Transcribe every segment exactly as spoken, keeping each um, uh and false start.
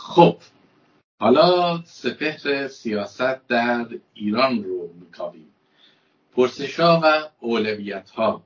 خب حالا سپهر سیاست در ایران رو میکاویم. پرسش‌ها و اولویت‌ها.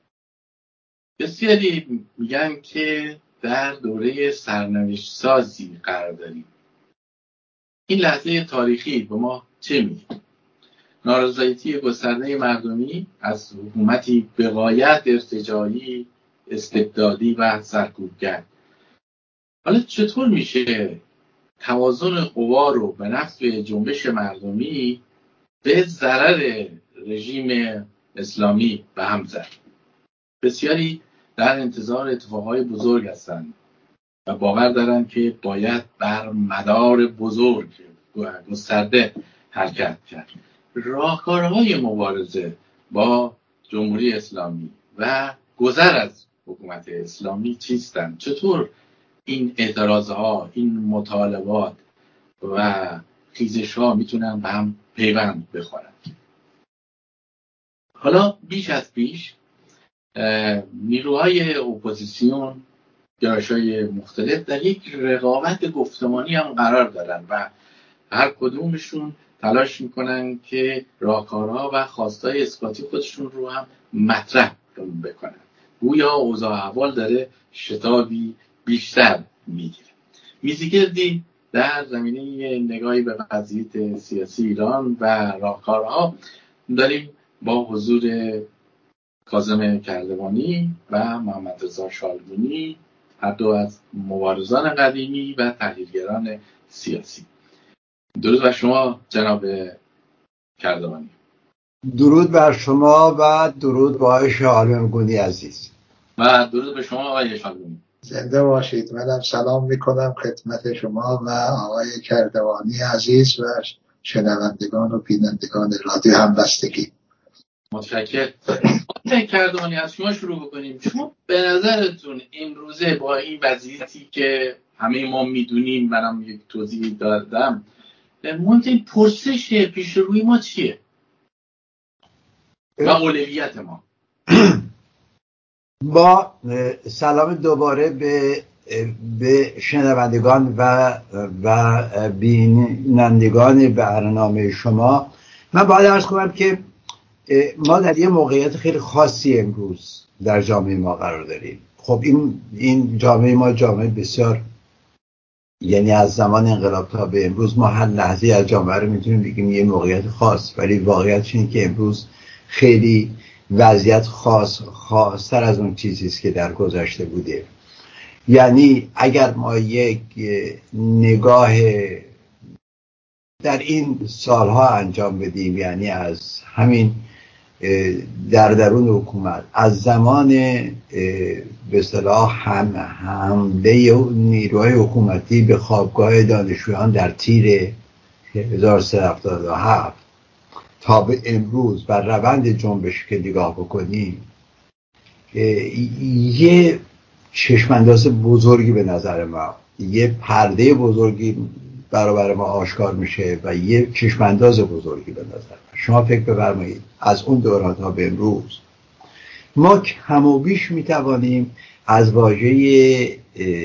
بسیاری میگن که در دوره سرنوشت سازی قرار داریم. این لحظه تاریخی به ما چه میگه؟ نارضایتی گسترده مردمی از حکومتی به غایت ارتجاعی، استبدادی و سرکوبگر. حالا چطور میشه توازن قوا رو به نفع جنبش مردمی به ضرر رژیم اسلامی به هم زد؟ بسیاری در انتظار اتفاقهای بزرگ هستند و باور دارند که باید بر مدار بزرگ گسترده حرکت کرد. راهکارهای مبارزه با جمهوری اسلامی و گذر از حکومت اسلامی چیستند؟ چطور این اعتراضها، این مطالبات و خیزش‌ها میتونن به هم پیوند بخورن؟ حالا بیش از پیش نیروهای اپوزیسیون، گرایش‌های مختلف در یک رقابت گفتمانی هم قرار دارن و هر کدومشون تلاش میکنن که راهکارها و خواستای اثباتی خودشون رو هم مطرح بکنن. گویا اوضاع احوال داره شتابی بیشتر میگیره. میزگردی در زمینه نگاهی به وضعیت سیاسی ایران و راهکارها داریم با حضور کاظم کردوانی و محمد رضا شالبونی، هر دو از مبارزان قدیمی و تحلیلگران سیاسی. درود بر شما جناب کردوانی. درود بر شما و درود با آقای شالبونی عزیز. و درود به شما آقای شالبونی. زنده باشید. منم سلام میکنم خدمت شما و آقای کردوانی عزیز و شنوندگان و بینندگان رادیو همبستگی. متشکرم. آقای کردوانی از شما شروع بکنیم. شما به نظرتون امروزه با این وضعیتی که همه ما میدونیم، منم یک توضیح دادم، مهمترین پرسش پیش روی ما چیه و اولویت ما؟ با سلام دوباره به به شنوندگان و و بینندگان برنامه شما. من باید عرض کنم که ما در یه موقعیت خیلی خاصی امروز در جامعه ما قرار داریم. خب این این جامعه ما جامعه بسیار، یعنی از زمان انقلاب تا به امروز ما هر لحظه از جامعه رو میتونیم بگیم یه موقعیت خاص، ولی واقعیت اینه که امروز خیلی وضعیت خاص خاص‌تر از اون چیزی است که در گذشته بوده. یعنی اگر ما یک نگاه در این سالها انجام بدیم، یعنی از همین در درون حکومت، از زمان به اصطلاح هم حمله نیروهای حکومتی به خوابگاه دانشجویان در تیر هزار و سیصد و هفتاد و هفت تا به امروز بر روند جنبش که نگاه بکنیم، یه چشمانداز بزرگی به نظر ما، یه پرده بزرگی برابر ما آشکار میشه و یه چشمانداز بزرگی به نظر ما. شما فکر بفرمایید از اون دوران تا به امروز ما کم و بیش میتوانیم از واژه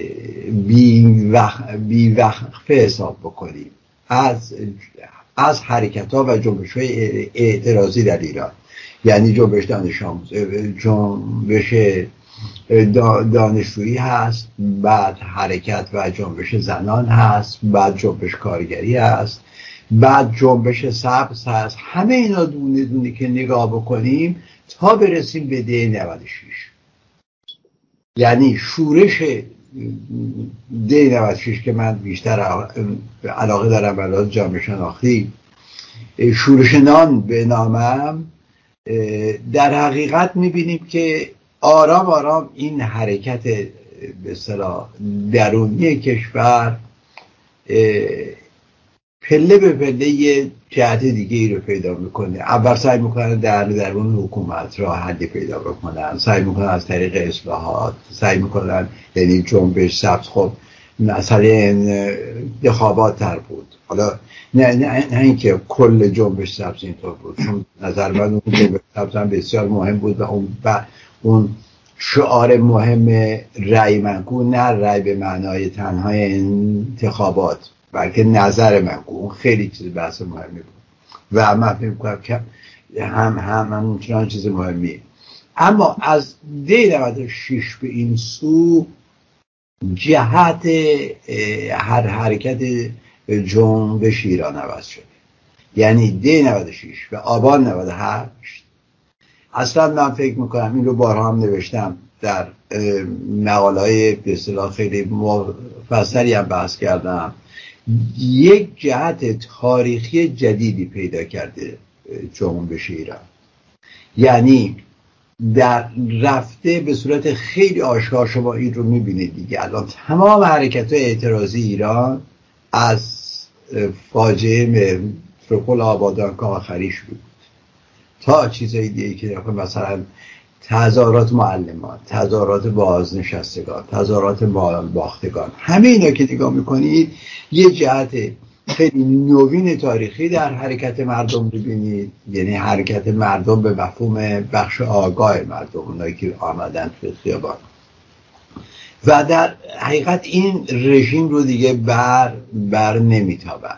بیوقفه حساب بکنیم از از حرکت‌ها و جنبش‌های اعتراضی در ایران. یعنی جنبش دانش آموز، جنبش دانشجویی هست، بعد حرکت و جنبش زنان هست، بعد جنبش کارگری هست، بعد جنبش سبز هست. همه اینا دونه دونه که نگاه بکنیم تا برسیم به ده نود و شش. یعنی شورش ده نود و شش که من بیشتر علاقه دارم برای جامعه شناختی، شورش نان به نامم، در حقیقت میبینیم که آرام آرام این حرکت به اصطلاح درونی کشور پله به پله یه جهت دیگه ای رو پیدا میکنه. اول سعی میکنن در درون حکومت راه حلی پیدا بکنن، سعی میکنن از طریق اصلاحات، سعی میکنن، یعنی جنبش سبز خب مسئله انتخابات تر بود. حالا نه نه نه اینکه کل جنبش سبز اینطور بود، چون نظر من اون جنبش سبز هم بسیار مهم بود و اون با اون شعار مهم رأی منگو نه رأی به معنای تنهای انتخابات بلکه نظر منگو، اون خیلی چیز بحث مهمی بود و من فکر می‌کنم که هم هم هم چنان چیز مهمیه. اما از دی نود و شش به این سو جهت هر حرکت جنبش ایران عوض شده. یعنی دی نود و شش و آبان نود و هشت اصلا من فکر میکنم، این رو بارها هم نوشتم در مقاله‌های به اصطلاح خیلی مفصلی هم بحث کردم، یک جهت تاریخی جدیدی پیدا کرده جنبش ایران. یعنی در رفته به صورت خیلی آشکار، شما این رو میبینید دیگه، الان تمام حرکت اعتراضی ایران از فاجعه متروپول آبادان که آخریش بود تا چیزایی دیگه که مثلا تظاهرات معلمان، تظاهرات بازنشستگان، تظاهرات مال باختگان، همه اینا که نگاه میکنید یه جهت خیلی نوین تاریخی در حرکت مردم ببینید. یعنی حرکت مردم به مفهوم بخش آگاه مردم، اونایی که آمدن توی خیابان و در حقیقت این رژیم رو دیگه بر بر نمیتابن.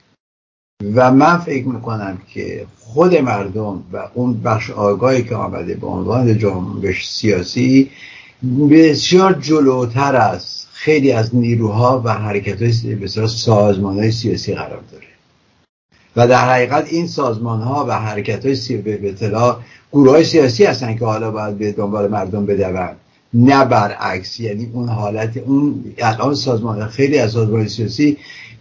و من فکر میکنم که خود مردم و اون بخش آگاهی که آمده به عنوان جنبش سیاسی بسیار جلوتر از خیلی از نیروها و حرکت‌های بسیار سازمان‌های سیاسی قرار داره و در حقیقت این سازمان‌ها و حرکت‌های سیاسی به اطلاع گروه‌های سیاسی هستن که حالا باید به دنبال مردم بدون، نه برعکس. یعنی اون حالت اون الان سازمان خیلی از سازمان‌های سیاسی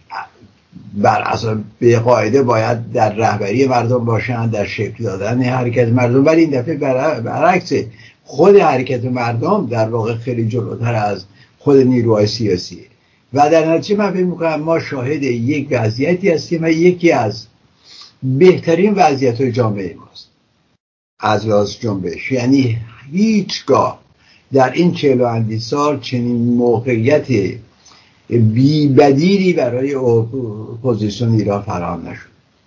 بر اساس به قاعده باید در رهبری مردم باشن، در شکل دادن حرکت مردم، ولی این دفعه برعکس، خود حرکت مردم در واقع خیلی جلوتر از خود نیروهای سیاسی و در نتیجه من فکر می‌کنم ما شاهد یک وضعیتی هستیم و یکی از بهترین وضعیت‌های جامعه ماست از لحاظ جنبش. یعنی هیچگاه در این چهل و اندی سال چنین موقعیت بی بدیلی برای اپوزیسیون ایران فراهم نشد.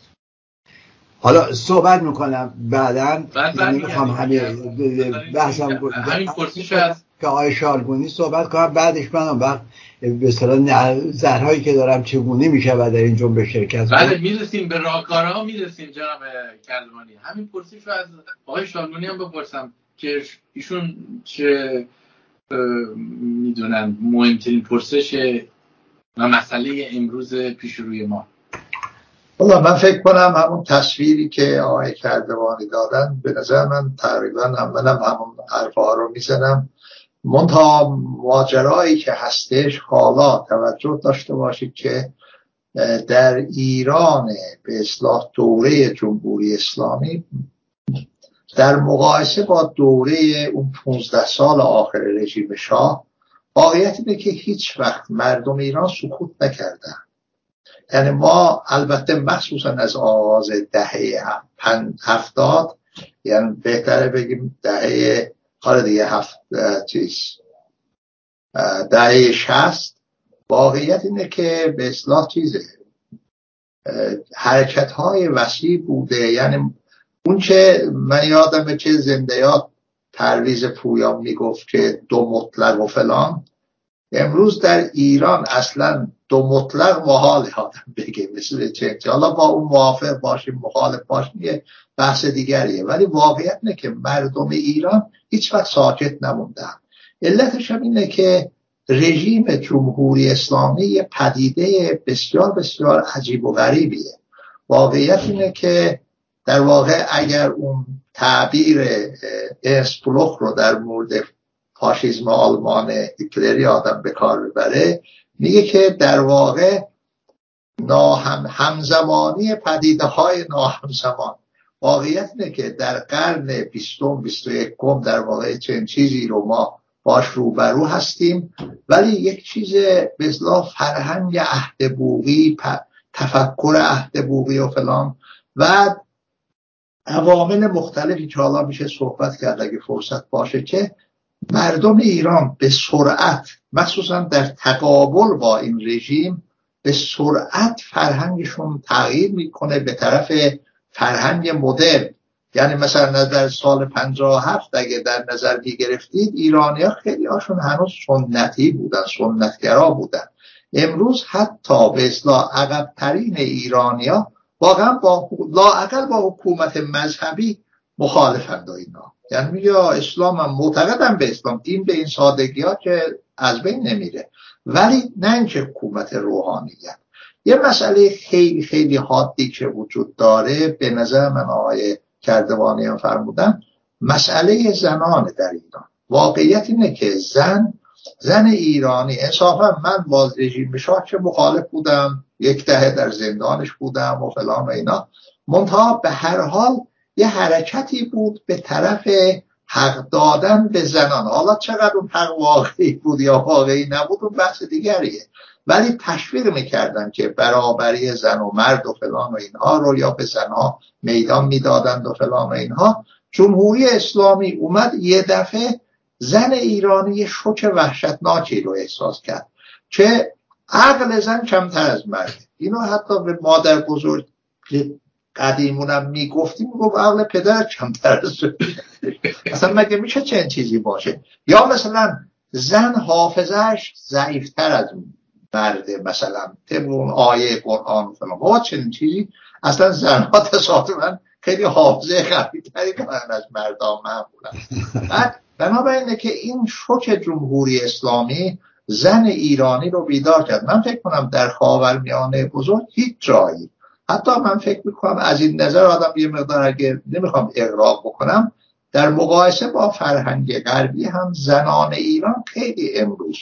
حالا صحبت میکنم بعداً، یعنی میخوام همه بحثم همین پرسش از که آقای شالگونی صحبت کنم، بعدش منم وقت به اصطلاح نظرهایی که دارم چگونه میشه و در این جنبش شرکت کنم. بله میرسیم به راهکارها، میرسیم جناب کلمانی. همین پرسش رو از آقای شالگونی هم بپرسم که ایشون چه میدونن مهمترین پرسش و مسئله امروز پیش روی ما. والله من فکر کنم همون تصویری که آقای کردوانی دادن به نظر من تقریبا هم منم همون حرفا رو میزنم. منتها ماجرایی که هستش، حالا توجه داشته باشید که در ایران به اصطلاح دوره جمهوری اسلامی در مقایسه با دوره اون پانزده سال آخر رژیم شاه، واقعیت اینه که هیچ وقت مردم ایران سکوت نکردن. یعنی ما البته مخصوصا از آغاز دهه هفتاد، یعنی بهتره بگیم دهه حالا دیگه هفت چیز دهه شصت، واقعیت اینه که به اصطلاح چیزه حرکت های وسیع بوده. یعنی اون که من یادمه که زنده‌یاد پرویز پویان میگفت که دو مطلق و فلان، امروز در ایران اصلا دو مطلق محال آدم بگه مثل چه، حالا با اون موافق باشیم مخالف باشیم یه بحث دیگریه، ولی واقعیت اینه که مردم ایران هیچ وقت ساکت نموندن. علتش هم اینه که رژیم جمهوری اسلامی یه پدیده بسیار بسیار عجیب و غریبیه. واقعیت اینه که در واقع اگر اون تعبیر ارنست بلوخ رو در مورد فاشیسم آلمان هیتلری آدم به کار ببره، میگه که در واقع ناهم همزمانی پدیده های ناهمزمان. واقعیت اینه که در قرن بیستم بیست و یکم در واقع چنین چیزی رو ما باش روبرو هستیم، ولی یک چیز به اصطلاح فرهنگ عهد بوقی، تفکر عهد بوقی و فلان و عوامل مختلفی که حالا میشه صحبت کرد اگه فرصت باشه، که مردم ایران به سرعت مخصوصا در تقابل با این رژیم به سرعت فرهنگشون تغییر میکنه به طرف فرهنگ مدرن. یعنی مثلا در سال پنجاه و هفت اگه در نظر بگرفتید ایرانی ها خیلی هاشون هنوز سنتی بودن، سنتگرا بودن. امروز حتی به اصطلاح عقب‌ترین ایرانی ها واقعا با لااقل با حکومت مذهبی مخالفند و اینا، یعنی یا اسلام هم معتقدم به اسلام، دین به این سادگی ها که از بین نمیره، ولی نه اینکه حکومت روحانیت. یه مسئله خیلی خیلی حادی که وجود داره به نظر من آقای کردوانی هم فرمودن، مسئله زنان در ایران. واقعیت اینه که زن زن ایرانی انصافا من با رژیم شاه که مخالف بودم، یک دهه در زندانش بودم و فلان و اینا، منتها به هر حال یه حرکتی بود به طرف حق دادن به زنان. حالا چقدر اون حق واقعی بود یا واقعی نبود اون بحث دیگریه، ولی تشویق میکردن که برابری زن و مرد و فلان و اینها رو، یا به زنها میدان میدادند و فلان و اینها. جمهوری اسلامی اومد یه دفعه زن ایرانی یه شوک وحشتناکی رو احساس کرد که عقل زن کمتر از مرد. اینو حتی به مادر بزرگ قدیمونم میگفتیم، میگفت عقل پدر کمتر از اصلا مگه میشه چنین چیزی باشه؟ یا مثلا زن حافظهش ضعیفتر از مرده، مثلا طبق اون آیه قرآن و فلان. با چنین چیزی اصلا زنها تصادفاً خیلی حافظه قوی‌تری دارن از مردان معمولا. بعد بنابراینه که این شوک جمهوری اسلامی زن ایرانی رو بیدار کرد. من فکر کنم در خاورمیانه بزرگ هیچ جایی، حتی من فکر میکنم از این نظر آدم یه مقدار، اگه نمیخوام اغراق بکنم، در مقایسه با فرهنگ غربی هم زنان ایران خیلی امروز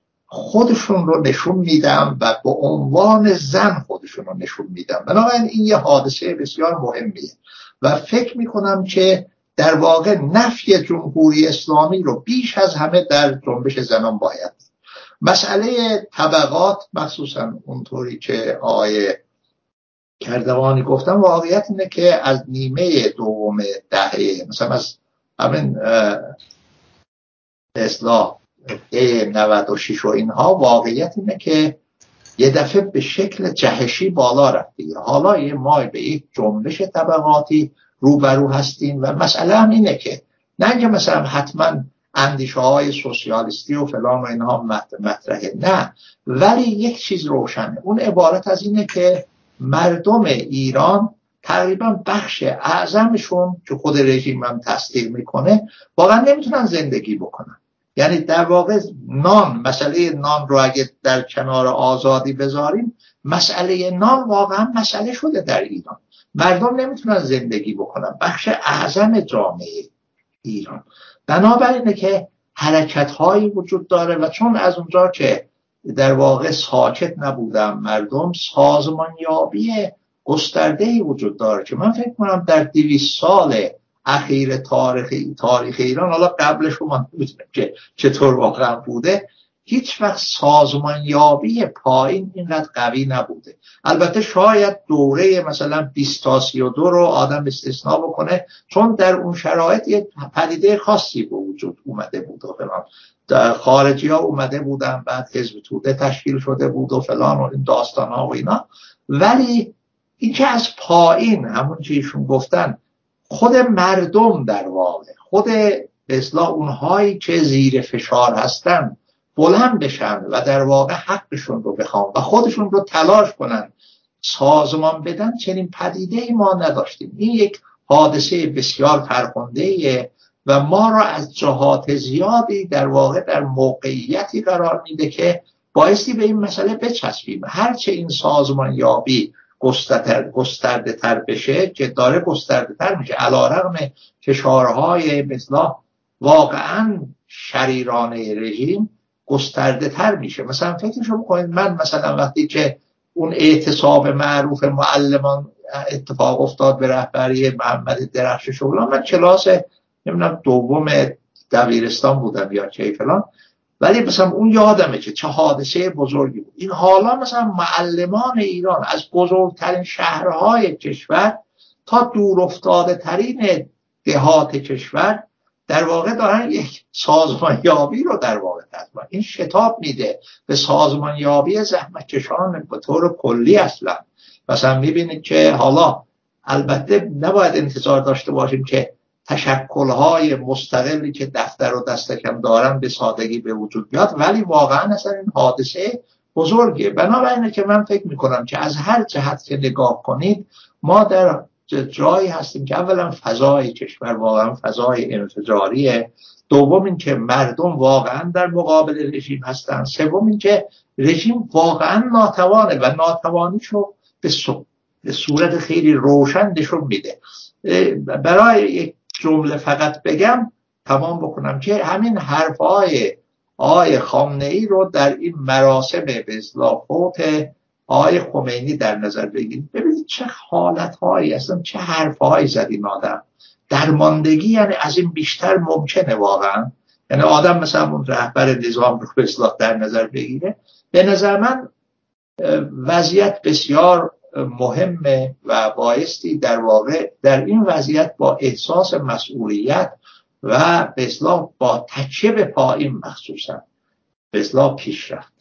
خودشون رو نشون میدن و به عنوان زن خودشون رو نشون میدن. بنابراین این یه حادثه بسیار مهمیه و فکر میکنم که در واقع نفی جمهوری اسلامی رو بیش از همه در جنبش زنان باید. مسئله طبقات مخصوصا اونطوری که آقای کردوانی گفتم، واقعیت اینه که از نیمه دوم دهه مثلا از همین اصلاح نود و شش و اینها، واقعیت اینه که یه دفعه به شکل جهشی بالا رفته. حالا یه ما به یک جنبش طبقاتی روبرو هستیم و مسئله هم اینه که نه اینکه مثلا حتما اندیشه های سوسیالیستی و فلان و اینها مطرحه، نه، ولی یک چیز روشنه، اون عبارت از اینه که مردم ایران تقریبا بخش اعظمشون که خود رژیم هم تصدیق میکنه واقعا نمیتونن زندگی بکنن. یعنی در واقع نان، مسئله نان رو اگه در کنار آزادی بذاریم، مسئله نان واقعا مسئله شده در ایران. مردم نمیتونن زندگی بکنن، بخش اعظم جامعه ایران. بنابراینه که حرکت هایی وجود داره و چون از اونجا که در واقع ساکت نبودم مردم، سازمانیابی گسترده‌ای وجود داره که من فکر کنم در دویست سال اخیر تاریخ تاریخ ایران، حالا قبلش رو من نمی‌دونم که چطور واقعا بوده، هیچ وقت سازمانیابی پایین اینقدر قوی نبوده. البته شاید دوره مثلا بیست تا سی و دو رو آدم استثناء بکنه، چون در اون شرایط یک پدیده خاصی به وجود اومده بود و فلان، خارجی ها اومده بودن، بعد حزب توده تشکیل شده بود و فلان و این داستان ها و اینا. ولی این که از پایین همون چیزشون گفتن، خود مردم در واقع، خود به اصطلاح اونهایی که زیر فشار هستن بلند بشن و در واقع حقشون رو بخوان و خودشون رو تلاش کنن سازمان بدن، چنین پدیده‌ای ما نداشتیم. این یک حادثه بسیار فرخنده‌ایه و ما را از جهات زیادی در واقع در موقعیتی قرار میده که بایستی به این مسئله بچسبیم. هرچه این سازمان یابی گسترده تر بشه، که داره گسترده تر میشه علیرغم فشارهای مثلا واقعا شریرانه رژیم، گسترده تر میشه. مثلا فکرشو بکنید، من مثلا وقتی که اون اعتصاب معروف معلمان اتفاق افتاد به رهبری محمد درخشش‌فلان، من کلاس نمیدونم دوم دبیرستان بودم یا چه فلان، ولی مثلا اون یادمه که چه حادثه بزرگی بود. این حالا مثلا معلمان ایران از بزرگترین شهرهای کشور تا دور افتاده ترین دهات کشور در واقع دارن یک سازمانیابی رو در واقع تطبیق. این شتاب میده به سازمانیابی زحمتکشان به طور کلی. اصلا مثلا میبینید که حالا البته نباید انتظار داشته باشیم که تشکل‌های مستقلی که دفتر و دستکم دارن به سادگی به وجود بیاد، ولی واقعا اصلا این حادثه بزرگه. بنابراینه که من فکر میکنم که از هر جهت که نگاه کنید ما در جایی هستیم که اولا فضای کشور واقعا فضای انفجاریه، دوم این که مردم واقعا در مقابل رژیم هستن، سوم این که رژیم واقعا ناتوانه و ناتوانیشو به صورت خیلی روشن نشون میده. برای یک جمله فقط بگم تمام بکنم که همین حرفای آقای خامنه‌ای رو در این مراسم به اصطلاح فوت آقای خمینی در نظر بگیرید. ببینید چه حالت‌هایی اصلا، چه حرف‌هایی زد این آدم. درماندگی یعنی از این بیشتر ممکنه واقعا؟ یعنی آدم مثلا اون رهبر نظام رو به اصطلاح در نظر بگیره. به نظر من وضعیت بسیار مهمه و بایستی در واقع در این وضعیت با احساس مسئولیت و به اصطلاح با تکیه به پایین مخصوصا به اصطلاح پیش رفت.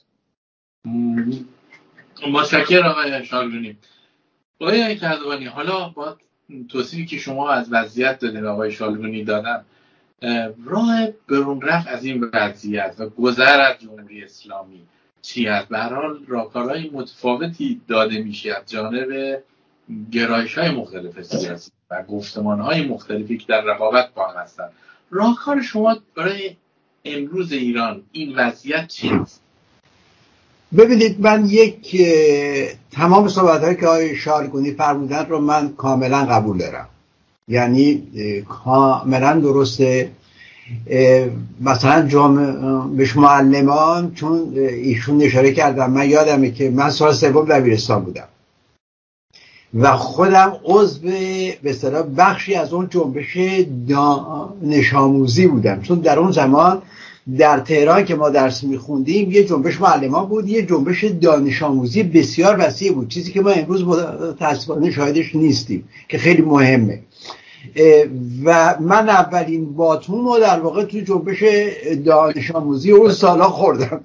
متشکرم آقای شالگونی. آقای کردوانی، حالا با توصیفی که شما از وضعیت دادین آقای شالگونی دادن، راه برون رفت از این وضعیت و گذر از جمهوری اسلامی چی هست؟ به هر حال راهکارهای متفاوتی داده میشه از جانب گرایش‌های مختلف سیاسی و گفتمان‌های مختلفی که در رقابت با هم هستند. راهکار شما برای امروز ایران این وضعیت چیست؟ ببینید، من یک تمام صحبت‌هایی که آقای شالگونی فرمودن رو من کاملا قبول دارم، یعنی کاملا درسته. مثلا جامعه معلمان، چون ایشون اشاره کردم، من یادمه که من سال سوم دبیرستان بودم و خودم عضو به اصطلاح بخشی از اون جنبش دانش آموزی بودم، چون در اون زمان در تهران که ما درس میخوندیم یه جنبش معلمان بود، یه جنبش دانش آموزی بسیار وسیع بود، چیزی که ما امروز متاسفانه شاهدش نیستیم که خیلی مهمه. و من اولین باتون رو در واقع تو جنبش دانش آموزی اون سالا خوردم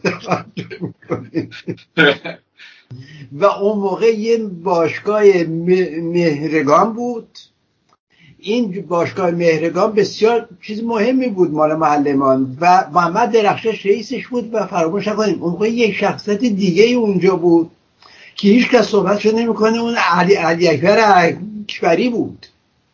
و اون موقع یه باشگاه مهرگان بود. این باشگاه مهرگان بسیار چیز مهمی بود مال معلمان و محمد درخشش رئیسش بود و فراموش نکنیم اون موقع یک شخصیت دیگه اونجا بود که هیچ کس صحبتشو نمیکنه، اون علی علی اکبر اکبری بود.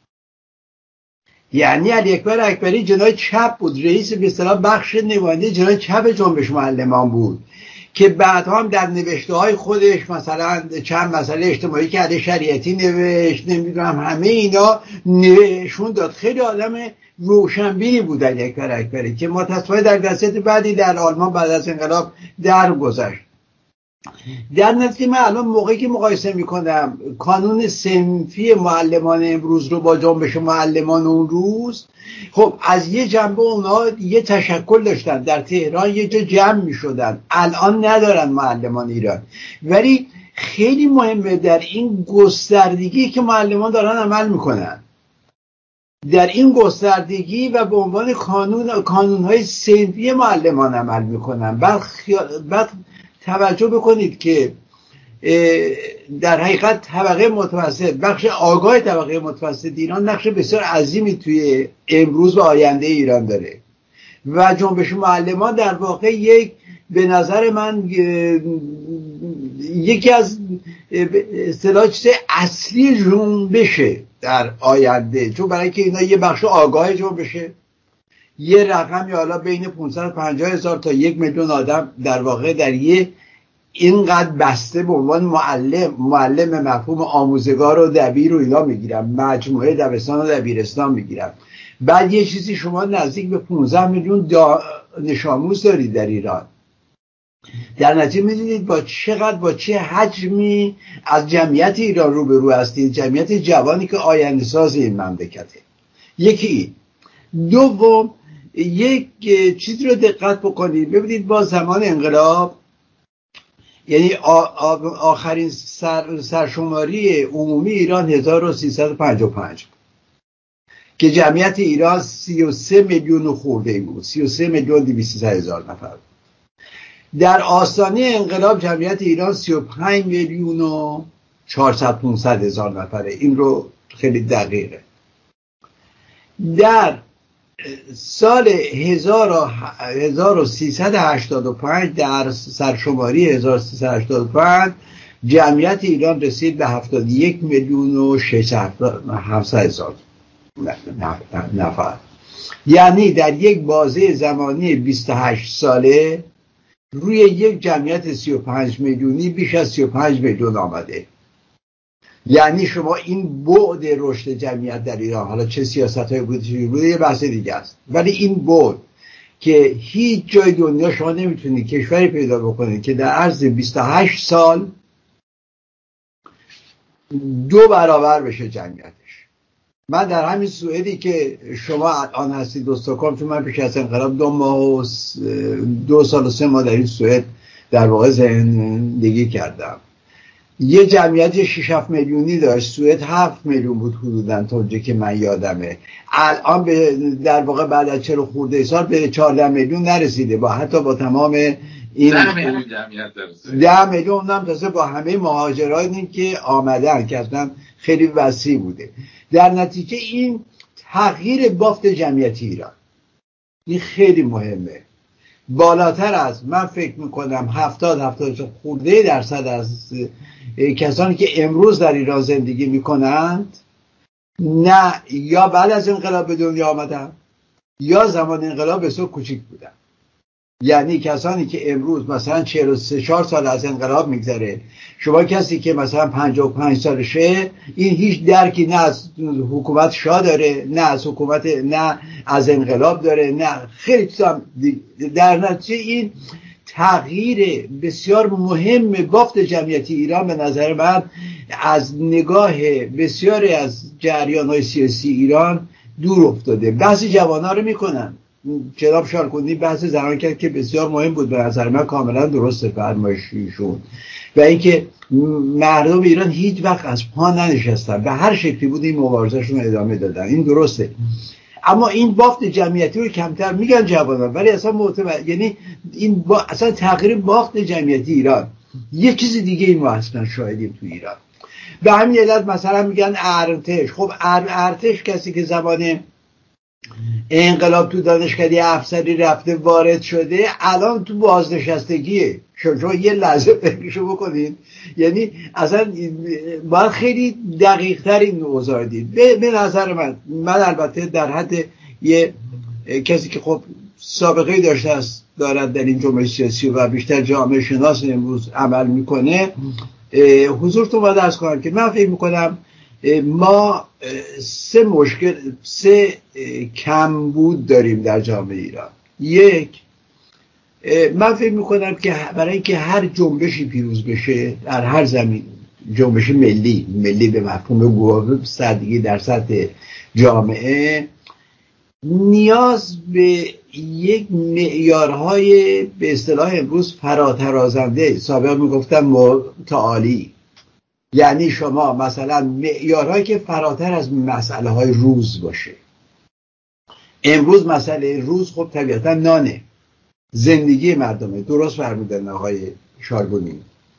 یعنی علی اکبر اکبری جناح چپ بود، رئیس به اصطلاح بخش نماینده جناح چپ جنبش معلمان بود که بعدها هم در نوشته های خودش مثلا چند مسئله اجتماعی که علیه شریعتی نوشت، نمیدونم همه اینا نشون داد. خیلی آدم روشنبینی بود علی اکبر اکبری که متاسفانه در دسته بعدی در آلمان بعد از انقلاب درگذشت. در نتیجه من الان موقعی که مقایسه میکنم کانون صنفی معلمان امروز رو با جنبش معلمان اون روز، خب از یه جنبه اونا یه تشکل داشتن، در تهران یه جا جمع میشدن، الان ندارن معلمان ایران. ولی خیلی مهمه در این گستردگی که معلمان دارن عمل میکنن، در این گستردگی و به عنوان کانون کانونهای صنفی معلمان عمل میکنن. بعد بعد توجه بکنید که در حقیقت طبقه متوسط، بخش آگاه طبقه متوسط ایران نقش بسیار عظیمی توی امروز و آینده ایران داره و جنبش معلمان در واقع یک به نظر من یکی از اصطلاح چیز اصلی جنبشه در آینده، چون برای که اینا یه بخش آگاه جنبشه، یه رقمی حالا بین پانصد و پنجاه هزار تا یک میلیون آدم در واقع در یه اینقدر بسته به عنوان معلم معلم مفهوم آموزگار و دبیر و اینا میگیرن، مجموعه دبستان و دبیرستان میگیرن. بعد یه چیزی شما نزدیک به پانزده میلیون دانش آموز دارید در ایران. در نتیجه میدونید با چقدر با چه حجمی از جمعیت ایران روبرو هستید، جمعیت جوانی که آینده ساز این مملکته. یکی. دوم، یک چیزی رو دقت بکنید، ببینید با زمان انقلاب، یعنی آخرین سر سرشماری عمومی ایران هزار و سیصد و پنجاه و پنج که جمعیت ایران سی و سه میلیون خورده بود، سی و سه میلیون دویست هزار نفر. در آستانه انقلاب جمعیت ایران سی و پنج میلیون و چهارصد پانصد هزار نفره. این رو خیلی دقیقه. در سال هزار و سیصد و هشتاد و پنج در سرشماری هزار و سیصد و هشتاد و پنج جمعیت ایران رسید به هفتاد و یک میلیون و ششصد هزار نفر. یعنی در یک بازه زمانی بیست و هشت ساله روی یک جمعیت سی و پنج میلیونی بیش از سی و پنج میلیون آمده. یعنی شما این بعد رشد جمعیت در ایران، حالا چه سیاست‌های بوده بوده یه بحث دیگه است، ولی این بعد که هیچ جای دنیا شما نمیتونید کشوری پیدا بکنید که در عرض بیست و هشت سال دو برابر بشه جمعیتش. من در همین سوئدی که شما الان هستید استکهلم، چون من پیش از انقلاب دو ماه و دو سال و سه ماه در این سوئد در واقع زندگی کردم، یه جمعیت شش هفت میلیونی داشت. سوئد هفت میلیون بود حدوداً تا اونجا که من یادمه. الان به در واقع بعد از چهل خورده سال به چهارده میلیون نرسیده، با حتی با تمام این ده میلیون جمعیت داره. ده میلیون هم تازه با همه مهاجرانی که آمدن که اصلا خیلی وسیع بوده. در نتیجه این تغییر بافت جمعیتی ایران این خیلی مهمه. بالاتر از من فکر میکنم هفتاد هفتاد خورده درصد از کسانی که امروز در ایران زندگی میکنند نه یا بعد از انقلاب به دنیا آمدن یا زمان انقلاب بسیار کوچیک بودن. یعنی کسانی که امروز مثلا چهل و سه چهار سال از انقلاب میگذره، شما کسی که مثلا پنجاه و پنج سالشه این هیچ درکی نه از حکومت شاه داره، نه از حکومت، نه از انقلاب داره، نه خیلی چیزا. در نتیجه این تغییر بسیار مهم بافت جمعیتی ایران به نظر من از نگاه بسیاری از جریان‌های سیاسی ایران دور افتاده. بعضی جوان‌ها رو میکنن، جناب شارکوندی بحث زنان کرد که بسیار مهم بود، به نظر من کاملا درسته فرمایششون، و اینکه مردم ایران هیچ وقت از پا ننشستن، به هر شکلی بود این مبارزهشون ادامه دادن، این درسته. اما این بافت جمعیتی رو کمتر میگن جوانان، ولی اصلا معتبر، یعنی این با... اصلا تغییر بافت جمعیتی ایران یه چیز دیگه این ما اصلا شاهدیم تو ایران. به همین علت مثلا میگن ارتش. خب ارتش کسی که زمان انقلاب تو دانشکده افسری رفته وارد شده الان تو بازنشستگیه. شما یه لحظه فکرشو بکنید، یعنی اصلا باید خیلی دقیق تر این اوضاع دید. به, به نظر من من البته در حد یه کسی که خب سابقه داشته است دارد در این جنبش سیاسی و بیشتر جامعه شناس امروز عمل میکنه، حضورتون باید عرض کنم که من فکر میکنم ما سه مشکل سه کمبود داریم در جامعه ایران. یک، من فکر میکنم که برای اینکه هر جنبشی پیروز بشه در هر زمین، جنبش ملی ملی به مفهوم گواه سادگی در سطح جامعه، نیاز به یک معیارهای به اصطلاح امروز فراترازنده، سابق میگفتم متعالی، یعنی شما مثلا معیارهایی که فراتر از مسئله های روز باشه. امروز مسئله روز خب طبیعتا نانه، زندگی مردمه. درست فرمودن آقای شاربونی،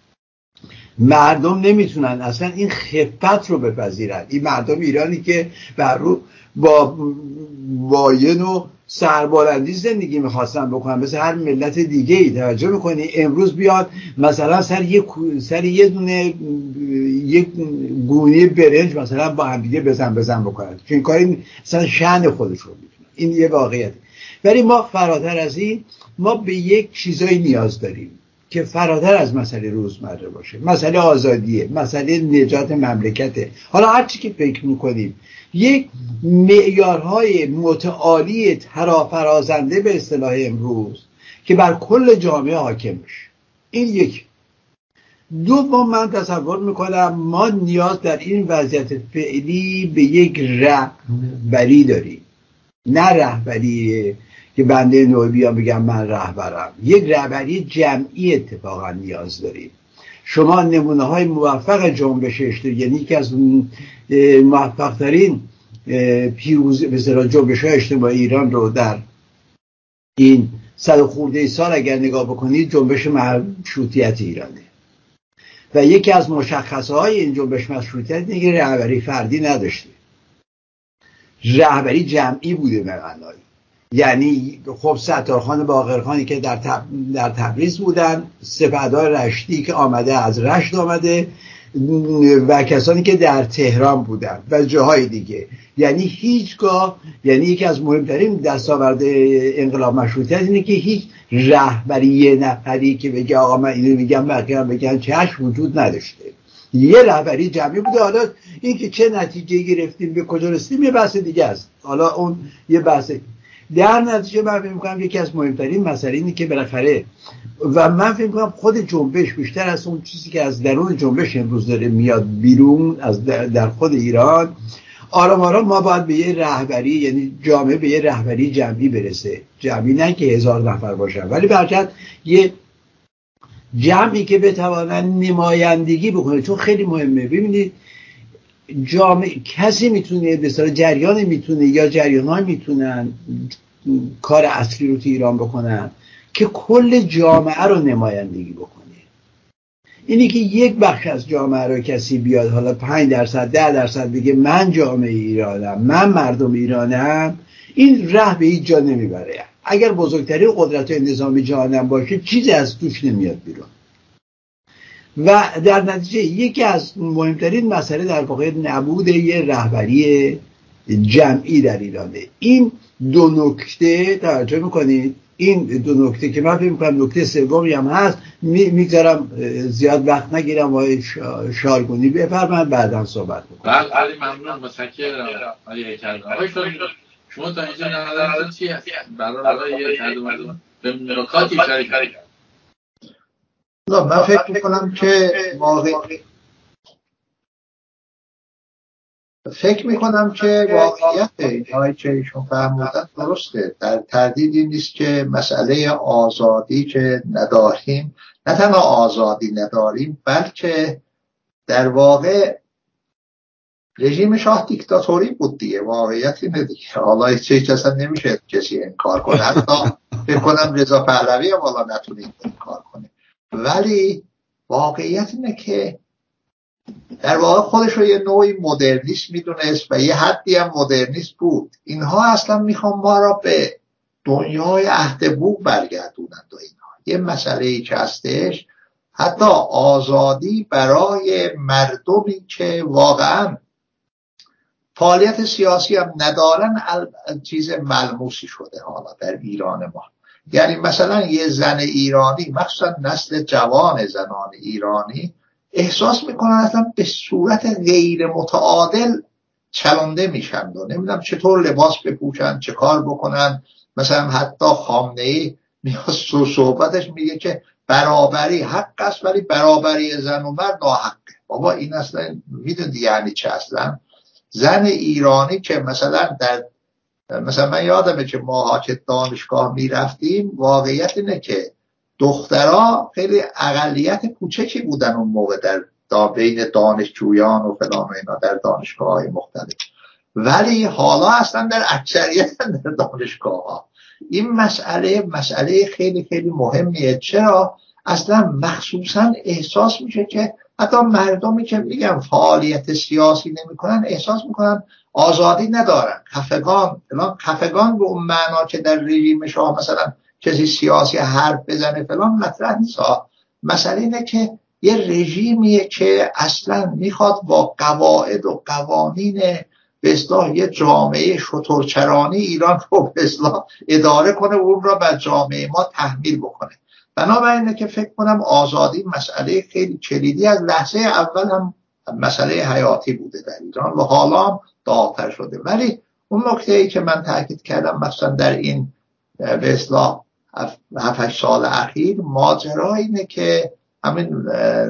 مردم نمیتونن اصلا این خفت رو بپذیرن. این مردم ایرانی که بر رو با واین و سربالندی زندگی میخواستن بکنن مثل هر ملت دیگه ای، توجه میکنی امروز بیاد مثلا سر یه سر یه دونه یک گونه برنج مثلا با هم دیگه بزن بزن بکنن، چون این کاری مثلا شأن خودشون میتونن. این یه واقعیت. ولی ما فراتر از این ما به یک چیزایی نیاز داریم که فراتر از مسئله روزمره باشه. مسئله آزادیه، مسئله نجات مملکته، حالا هر چی که فکر میکنیم، یک معیارهای متعالی ترافرازنده به اصطلاح امروز که بر کل جامعه حاکم بشه. این یک. دوم، من تصور میکنم ما نیاز در این وضعیت فعلی به یک رهبری داریم، نه رهبری که بنده نوعی بیام بگم من رهبرم، یک رهبری جمعی اتفاقا نیاز داریم. شما نمونه های موفق جنبش اجتماعی، یعنی یکی از موفق ترین پیروز به اصطلاح جنبش های اجتماعی ایران رو در این صد خورده سال اگر نگاه بکنید، جنبش مشروطیت ایرانه. و یکی از مشخصه‌های این جنبش مشروطیت اینه که رهبری فردی نداشته، رهبری جمعی بوده به معنای، یعنی خب ستارخان باقرخانی که در تب... در تبریز بودن، سپهدار رشتی که آمده از رشت آمده و کسانی که در تهران بودن و جاهای دیگه، یعنی هیچگاه، یعنی یکی از مهمترین دستاورد انقلاب مشروطیت اینه که هیچ رهبری یه نفری که بگه آقا من اینو میگم بقیه هم بگن چشم وجود نداشته، یه رهبری جمعی بوده. حالا این که چه نتیجه گرفتیم به کجا رسیدیم یه بحث دیگه است، حالا اون یه بحث. در نتیجه من فکر می‌کنم یکی از مهمترین مسائل اینه که بالاخره، و من فکر می‌کنم خود جنبش بیشتر از اون چیزی که از درون جنبش امروز داره میاد بیرون از در خود ایران، آرام آرام ما باید به یه رهبری، یعنی جامعه به یه رهبری جمعی برسه، جمعی نه که هزار نفر باشن ولی برچند یه جمعی که بتوانن نمایندگی بکنه، چون خیلی مهمه. ببینید جامعه کسی میتونه به اصطلاح جریان میتونه یا جریان‌ها میتونن کار اصلی رو تو ایران بکنن که کل جامعه رو نمایندگی بکنه. اینی که یک بخش از جامعه رو کسی بیاد حالا پنج درصد ده درصد بگه من جامعه ایرانم، من مردم ایرانم، این راه به هیچ جا نمیبره. اگر بزرگترین قدرت نظامی جهانم باشه چیزی از توش نمیاد بیرون. و در نتیجه یکی از مهمترین مسئله در واقع نبود یه رهبری جمعی در ایرانه. این دو نکته توجه میکنید، این دو نکته که من فکر میکنم نکته سومی هم هست، میگذارم زیاد وقت نگیرم و شارگونی بفرمایید بعداً صحبت میکنم. بله علی ممنون، متشکرم علی هیکل. آقای شاروین شما تا اینجا نظرتون چی هست؟ برای ترجمه به نکاتی اشاره کردید. من فکر میکنم که واقعی فکر میکنم که واقعیت اینهایی که ایشون فرمودن درسته. در تردیدی نیست که مسئله آزادی که نداریم، نه تنها آزادی نداریم بلکه در واقع رژیم شاه دیکتاتوری بود دیگه. واقعیت اینه دیگه. حالا چیزی اصلا نمیشه کسی انکار کنه، حتی فکر کنم رضا پهلوی هم حالا نتونه انکار کنه. ولی واقعیت اینه که در واقع خودش رو یه نوعی مدرنیست میدونست و یه حدی هم مدرنیست بود. اینها اصلا میخوام ما را به دنیای عهد بوق برگردونند و اینها یه مسئله ای که هستش، حتی آزادی برای مردمی که واقعا فعالیت سیاسی هم ندارن چیز ملموسی شده حالا در ایران ما. یعنی مثلا یه زن ایرانی، مخصوصا نسل جوان زنان ایرانی، احساس میکنن اصلا به صورت غیر متعادل چلنده میشن و نمیدونم چطور لباس بپوشن، چه کار بکنن. مثلا حتی خامنه‌ای میاد صحبتش میگه که برابری حق است ولی برابری زن و مرد ناحقه. بابا این اصلا میدونی یعنی چه؟ اصلا زن ایرانی که مثلا در مثلا من یادمه که ما که دانشگاه میرفتیم، واقعیت اینه که دخترها خیلی اقلیت کوچکی بودن اون موقع در دا بین دانشجویان و فلان و اینا در دانشگاه‌های مختلف، ولی حالا اصلا در اکثریت در دانشگاه‌ها. این مسئله مسئله خیلی خیلی مهمیه. چرا؟ اصلا مخصوصا احساس میشه که حتی مردمی که میگن فعالیت سیاسی نمیکنن احساس میکنن آزادی ندارن، خفگان. الان خفگان به اون معنا که در رژیم شاه مثلا کسی سیاسی حرف بزنه فلان مطرح نیست. مسئله اینه که یه رژیمیه که اصلا میخواد با قواعد و قوانین به اصطلاح یه جامعه شترچرانی ایران رو به اصطلاح اداره کنه و اون را بر جامعه ما تحمیل بکنه. بنابراینه که فکر کنم آزادی مسئله خیلی کلیدی از لحظه اول هم مسئله حیاتی بوده در ایران و حالا هم داغ‌تر شده. ولی اون نکته‌ای که من تاکید کردم مثلا در این به اصطلاح هفت سال اخیر، ماجرا اینه که همین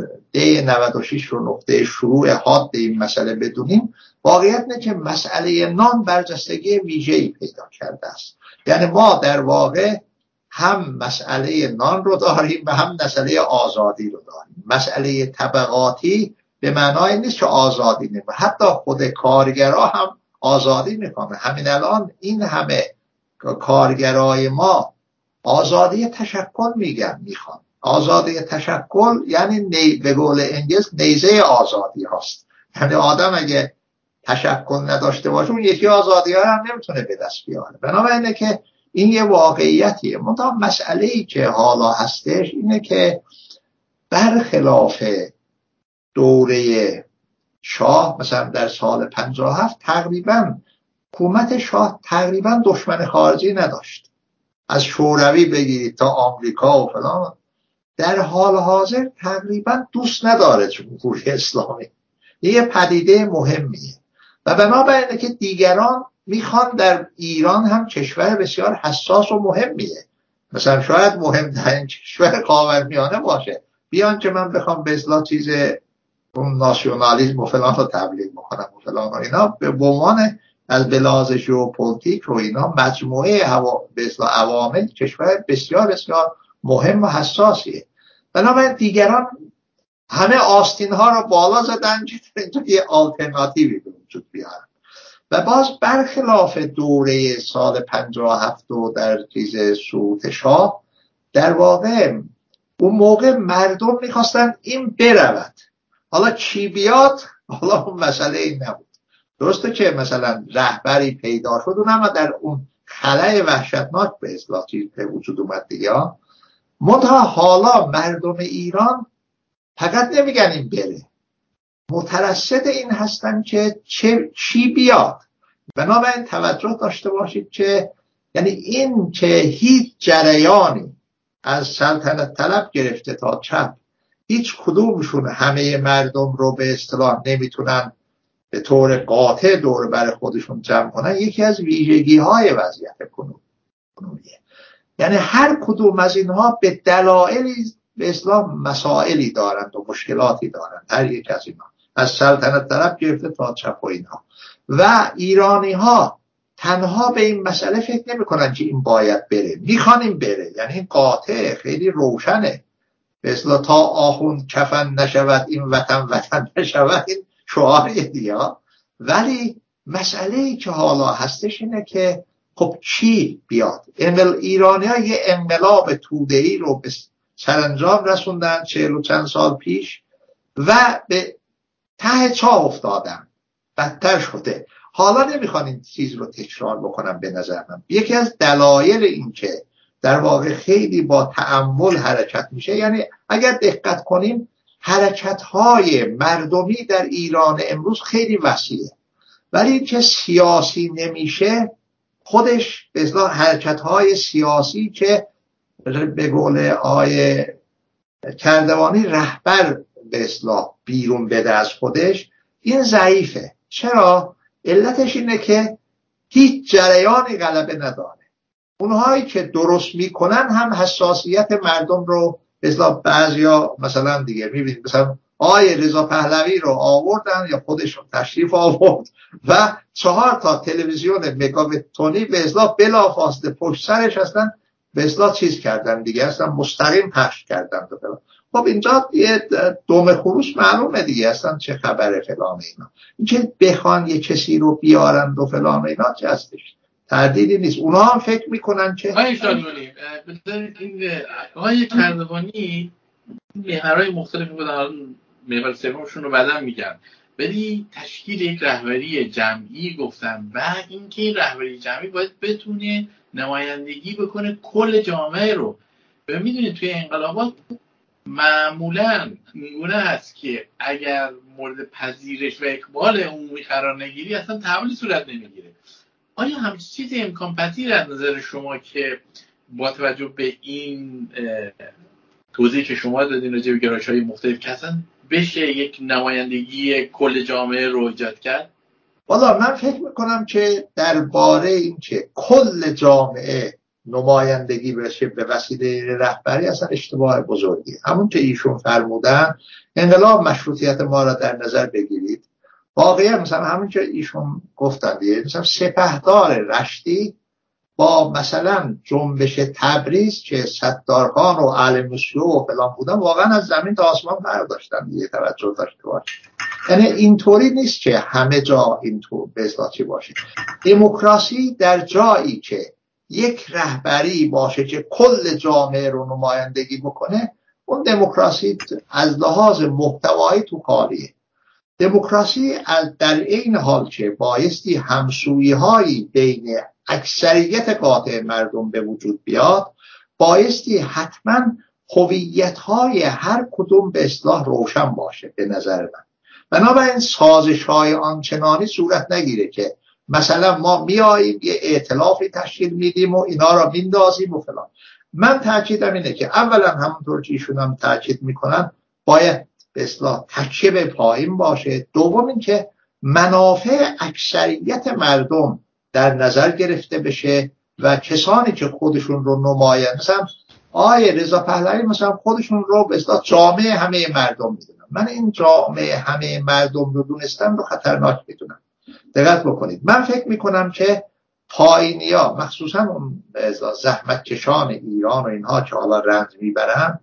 دی نود و شش رو نقطه شروع حاد این مسئله بدونیم. واقعیت اینه که مسئله نان برجستگی ویژه‌ای پیدا کرده است. یعنی ما در واقع هم مسئله نان رو داریم و هم مسئله آزادی رو داریم. مسئله طبقاتی به معنای نیست که آزادی نمی‌کنه، حتی خود کارگرها هم آزادی میکنه. همین الان این همه کارگرای ما آزادی تشکل میگن میخوان، آزادی تشکل یعنی نی... به قول انگلیس نیزه آزادی هاست. یعنی آدم اگه تشکل نداشته باشه اون یکی آزادی ها هم نمیتونه به دست بیاره. بنابراینه که این یه واقعیتیه. منتها مسئله ای که حالا هستش اینه که برخلاف دوره شاه مثلا در سال پنجاه و هفت تقریبا حکومت شاه تقریبا دشمن خارجی نداشت، از شوروی بگیرید تا آمریکا و فلان. در حال حاضر تقریبا دوست نداره جمهوری اسلامی. یه پدیده مهمیه و بنابراینه که دیگران میخوان در ایران هم کشور بسیار حساس و مهمیه، مثلا شاید مهمترین کشور خاورمیانه باشه، بیان که من بخوام به اصطلاح چیز اون ناسیونالیسم و فلان رو تبلیغ بکنم و فلان و اینا، به عنوان از بلاز ژئوپلیتیک و اینا مجموعه هوا به اصطلاح عوامل کشور بسیار بسیار مهم و حساسیه. بنابراین دیگران همه آستین ها رو بالا زدن که اینجا یه آلترناتیوی به وجود بیارن. و باز برخلاف دوره سال پنجاه و هفت و در چیز سقوط شاه، در واقع اون موقع مردم میخواستن این برود، حالا چی بیاد حالا اون مسئله این نبود. درسته که مثلا رهبری پیدا شد اونم در اون خلأ وحشتناک به اصطلاح چیز به وجود اومد دیگه. منتها حالا مردم ایران فقط نمیگن این بره، مترصد این هستن که چه چی بیاد. بنابراین توجه داشته باشید که یعنی این که هیچ جریانی از سلطنت طلب گرفته تا چپ هیچ کدومشون همه مردم رو به اصطلاح نمیتونن به طور قاطع دور بر خودشون جمع کنن، یکی از ویژگی های وضعیت کنونیه. یعنی هر کدوم از اینها به دلایلی به اصطلاح مسائلی دارند و مشکلاتی دارند، هر یک از اینها از سلطنت طلب گرفته تا چپ و اینها. و ایرانی ها تنها به این مسئله فکر نمی کنن که این باید بره، میخوان این بره، یعنی این قاطع خیلی روشنه. به اصطلاح تا آخوند کفن نشود این وطن وطن نشود، این شعاریه دیگه. ولی مسئله ای که حالا هستش اینه که خب چی بیاد؟ ایرانی ها یه انقلاب توده‌ای رو به سرانجام رسوندن چهل و چند سال پیش و به ته چاه افتادن، بدتر شده. حالا نمیخوان این چیز رو تکرار بکنم. به نظر من یکی از دلایل این که در واقع خیلی با تأمل حرکت میشه، یعنی اگر دقت کنیم حرکت‌های مردمی در ایران امروز خیلی وسیعه، ولی که سیاسی نمیشه خودش به اصطلاح حرکت‌های سیاسی که به قول آقای کردوانی رهبر به اصطلاح بیرون بده از خودش، این ضعیفه. چرا؟ علتش اینه که هیچ جریانی غلبه نداره. اونهایی که درست میکنن هم حساسیت مردم رو به اصطلاح بعضیا مثلا دیگه میبینید مثلا آقای رضا پهلوی رو آوردن یا خودشون تشریف آورد و چهار تا تلویزیون مگابتونی به اصطلاح بلافاصله پشت سرش هستن به اصطلاح چیز کردن دیگه، اصلا مستقیم پخش کردن. خب اینجا یه دوم خروس معلومه دیگه اصلا چه خبره فلان اینا. این که بخوان یه کسی رو بیارن و فلان اینا چه هستش، تردیدی نیست. اونا هم فکر میکنن که آقای شادمانی بذارید این آقای کردوانی محورهای مختلفی بودن، محور سومشون رو بعدا میگم، ولی تشکیل یک رهبری جمعی گفتن و اینکه این رهبری جمعی باید بتونه نمایندگی بکنه کل جامعه رو. و میدونید توی انقلابات معمولا اینگونه هست که اگر مورد پذیرش و اقبال عمومی قرار نگیری اصلا تحولی صورت نمیگیره. آیا همچین چیزی امکان پذیر از نظر شما که با توجه به این توضیحی که شما دادین راجع به گرایش‌های مختلف که اصلا بشه یک نمایندگی کل جامعه رو ایجاد کرد؟ والا من فکر میکنم که درباره این که کل جامعه نمایندگی بشه به وسیله رهبری اصلا اشتباه بزرگیه. همون که ایشون فرمودن انقلاب مشروطیت ما را در نظر بگیرید، واقعا مثلا همون که ایشون گفتن دیگه، مثلا سپهدار رشتی با مثلا جنبش تبریز که ستارخان و علم‌السیوف و فلان بودن واقعا از زمین تا آسمان فرق داشتن دیگه، توجه داشته باشه. یعنی اینطوری نیست که همه جا اینطور به اصطلاح چی باشه. دموکراسی در جایی که یک رهبری باشه که کل جامعه رو نمایندگی بکنه، اون دموکراسی از لحاظ محتوایی تو کاریه. دموکراسی از در این حال که بایستی همسویی هایی بین اکثریت قاطع مردم به وجود بیاد، بایستی حتما هویت های هر کدوم به اصطلاح روشن باشه. به نظر من بنابراین سازش های آنچنانی صورت نگیره که مثلا ما میاییم یه ائتلافی تشکیل میدیم و اینا را میندازیم و فلان. من تاکیدم اینه که اولا همونطور که ایشون هم تاکید میکنن باید به اصطلاح تکیه به پایین باشه. دوم اینکه منافع اکثریت مردم در نظر گرفته بشه و کسانی که خودشون رو نماین، مثلا آقای رضا پهلوی مثلا خودشون رو به اصطلاح جامعه همه مردم میدونن. من این جامعه همه مردم رو دونستن رو خطرناک میدونم. دقت بکنید. من فکر میکنم که پایینیا مخصوصا اون زحمت کشان ایران و اینها که حالا رنج میبرن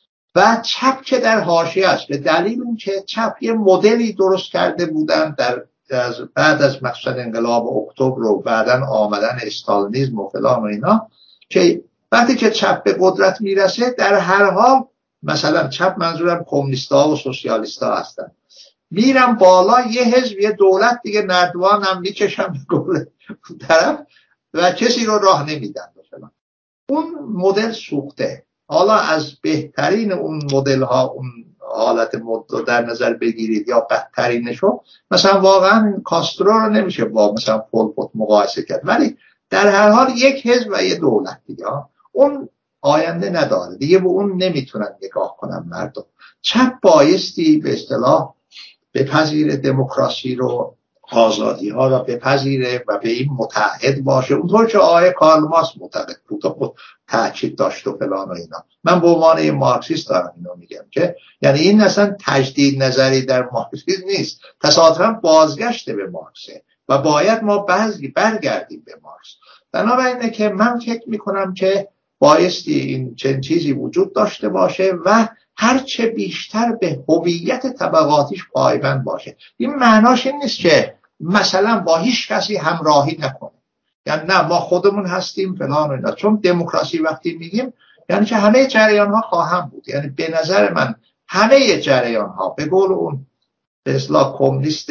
و چپ که در حاشیه است، به دلیل این که چپ یه مدلی درست کرده بودن در بعد از مقصد انقلاب اکتبر و بعدن آمدن استالینیسم و فلان و اینا، که وقتی که چپ به قدرت میرسه در هر حال، مثلا چپ منظورم کمونیستا و سوسیالیستا هستن، میرم بالا یه حزب یه دولت دیگه نردوان هم میکشم به طرف و کسی رو راه نمیدن مثلا. اون مدل سوخته. حالا از بهترین اون مدل ها اون حالت مدل در نظر بگیرید یا بدترینشو، مثلا واقعا کاسترو رو نمیشه با مثلا پول پوت مقایسه کرد، ولی در هر حال یک حزب و یه دولت دیگه اون آینده نداره دیگه، به اون نمیتونن نگاه کنن مردم. چپ بایستی به اصطلاح بپذیره دموکراسی رو، آزادی ها را بپذیره و به این متحد باشه، اونطور که آقای کارل مارکس معتقد بود و تاکید داشت و فلان و اینا. من به عنوان مارکسیست دارم اینو میگم که یعنی این اصلا تجدید نظری در مارکسیسم نیست، تصادفاً بازگشت به مارکسه و باید ما بعضی برگردیم به مارکس. بنابراینه که من فکر میکنم که بایستی این چنین چیزی وجود داشته باشه و هرچه بیشتر به هویت طبقاتیش پایبند باشه. این معناش این نیست که مثلا با هیچ کسی همراهی نکنه، یعنی نه ما خودمون هستیم فلان و اینا. چون دموکراسی وقتی میگیم یعنی که همه جریان ها خواهم بود. یعنی به نظر من همه جریان ها، به قول اون به اصطلاح کمونیست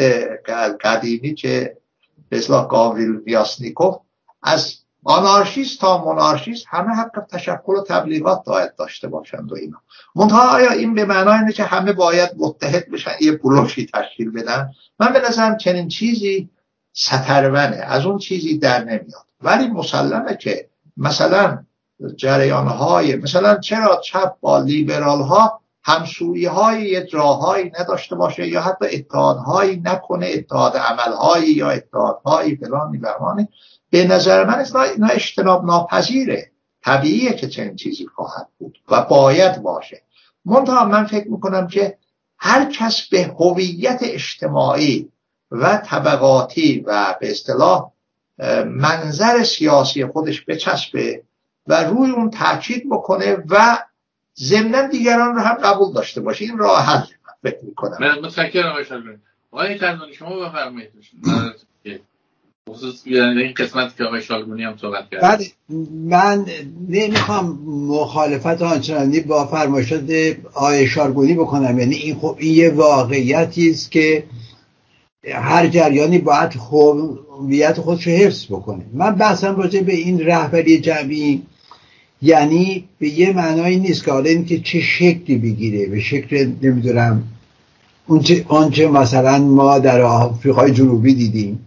قدیمی که به اصطلاح گاوریل ویاسنیکوف، از آنارشیست تا مونارشیست همه حق تشکل و تبلیغات باید داشته باشند و اینا. منتها آیا این به معنای اینه که همه باید متحد بشن یه بلوکی تشکیل بدن؟ من به نظرم چنین چیزی سترونه، از اون چیزی در نمیاد. ولی مسلمه که مثلا جریانهای مثلا چرا چپ با لیبرال ها همسویی های یه جاهایی نداشته باشه یا حتی اتحادهایی نکنه، اتحاد عملهایی یا اتحادهایی فلانی برمانی، به نظر من اینا اجتناب ناپذیره. طبیعیه که چنین چیزی خواهد بود و باید باشه. منتها من فکر میکنم که هر کس به هویت اجتماعی و طبقاتی و به اصطلاح منظر سیاسی خودش بچسبه و روی اون تاکید بکنه و ضمن دیگران رو هم قبول داشته باشه، این راه حل فکر میکنم. من متشکرم آقای شالگونی. آقای کردانی شما بفرمایید. خصوص این قسمت که آقای شالگونی هم صحبت کرد. بعد من نمیخوام مخالفت آنچنانی با فرمایشات آقای شالگونی بکنم، یعنی این خب این یه واقعیتی است که هر جریانی باید هویت خودش رو حفظ بکنه. من بحثم راجع به این رهبری جمعی یعنی به یه معنایی نیست که حالا این که چه شکلی بگیره، به شکل نمیدونم اون چه مثلا ما در آفریقای جنوبی دیدیم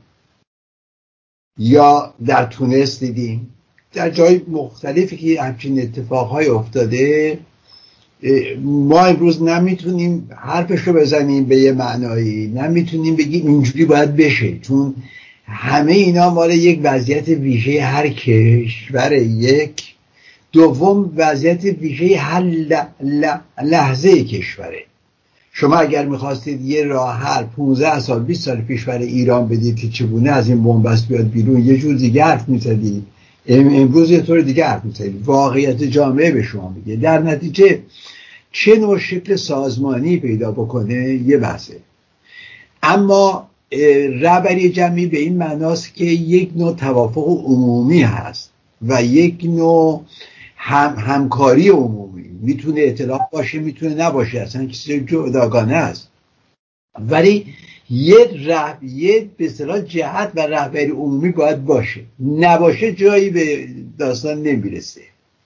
یا در تونس دیدیم، در جای مختلفی که همچین اتفاقهای افتاده، ما امروز نمیتونیم حرفش رو بزنیم به یه معنایی، نمیتونیم بگیم اینجوری باید بشه، چون همه اینا مال یک وضعیت ویژه هر کشور، یک دوم وضعیت ویژه هر لحظه کشوره. شما اگر میخواستید یه راه حل پانزده سال بیست سال پیش برای ایران بدید که چگونه از این بنبست بیاد بیرون، یه جور دیگه حرف میزدید، امروز یه طور دیگه حرف میزدید. واقعیت جامعه به شما میگه در نتیجه چه نوع شکل سازمانی پیدا بکنه یه بحثه. اما رهبری جمعی به این معناست که یک نوع توافق عمومی هست و یک نوع هم همکاری عمومی، میتونه اطلاع باشه میتونه نباشه، اصلا چیز جداگانه است، ولی یه رهب یه به اصطلاح جهت و رهبری عمومی باید باشه، نباشه جایی به داستان نمیرسه.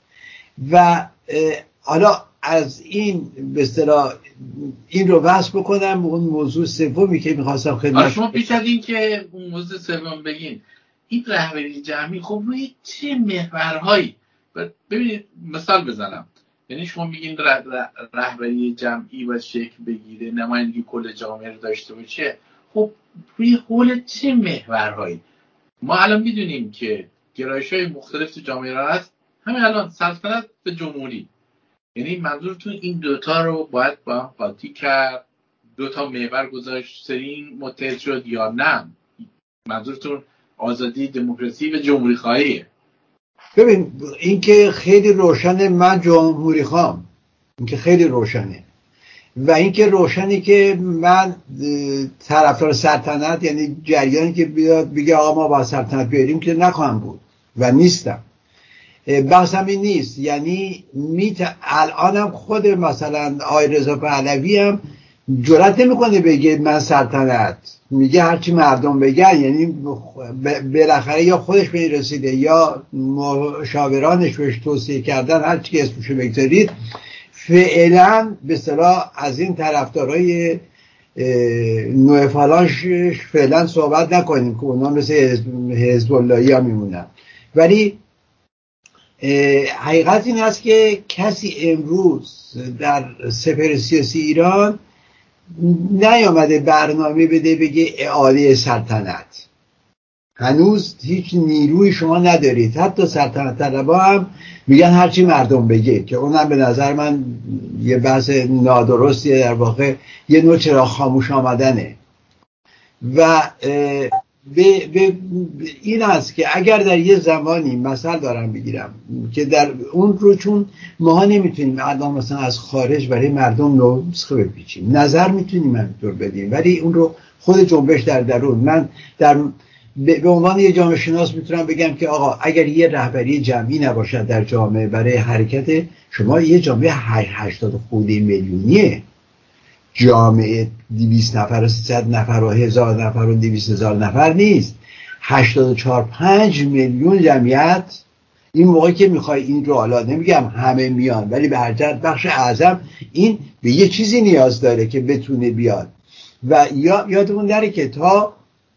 و حالا از این به اصطلاح این رو بحث بکنم اون موضوع سومی که میخواستم خدمت شما پیش از این که اون موضوع سوم بگین، این رهبری جمعی خب روی چه محورهایی، ببینید مثال بزنم، یعنی شما میگین رهبری جمعی باید شکل بگیره، نمایندگی کل جامعه رو داشته باشه، خب روی حول چه محورهایی؟ ما الان میدونیم که گرایش‌های مختلف تو جامعه را هست، همین الان سلطنت به جمهوری، یعنی منظورتون این دوتا رو باید با هم قاطی کرد، دوتا محور گذاشت سرین متحد شد یا نه؟ منظورتون آزادی دموکراسی و جمهوری خواهیه؟ ببین این که خیلی روشنه، من جمهوری خواهم، این که خیلی روشنه، و این که روشنه که من طرفدار سلطنت، یعنی جریانی که بیاد بگه آقا ما با سلطنت بیاریم که نخواهم بود و نیستم. بحثم این نیست، یعنی میت... الانم خود مثلا آقای رضا پهلوی هم جرئت نمیکنه بگه من سلطنت، میگه هرچی مردم بگن، یعنی بالاخره یا خودش به این رسیده یا مشاورانش بهش توصیه کردن، هرچی که اسمشو بگذارید، فعلا به اصطلاح از این طرفدارای نوع فلانش فعلا صحبت نکنیم که اونا مثل حزب اللهی ها میمونن. ولی حقیقت این هست که کسی امروز در سپهر سیاسی ایران نیامده برنامه بده بگه اعاده سلطنت. هنوز هیچ نیروی شما ندارید، حتی سلطنت طلبا هم میگن هرچی مردم بگه، که اونم به نظر من یه بحث نادرستیه، در واقع یه نوع چرا خاموش آمدنه. و به, به این است که اگر در یه زمانی مثل دارم بگیرم که در اون رو، چون ما نمیتونیم الان مثلا از خارج برای مردم نسخه بپیچیم، نظر میتونیم همینطور بدیم، ولی اون رو خود جنبش در درون، من در به عنوان یه جامعه شناس میتونم بگم که آقا اگر یه رهبری جمعی نباشد در جامعه برای حرکت، شما یه جامعه هشتاد خورده میلیونیه، جامعه دویست نفر و سیصد نفر و هزار نفر و دویست هزار نفر نیست، هشتاد و چهار پنج میلیون جمعیت. این موقعی که میخوای این رو، حالا نمیگم همه میان، ولی به هر جهت بخش اعظم این به یه چیزی نیاز داره که بتونه بیاد. و یا یادمون نره که تا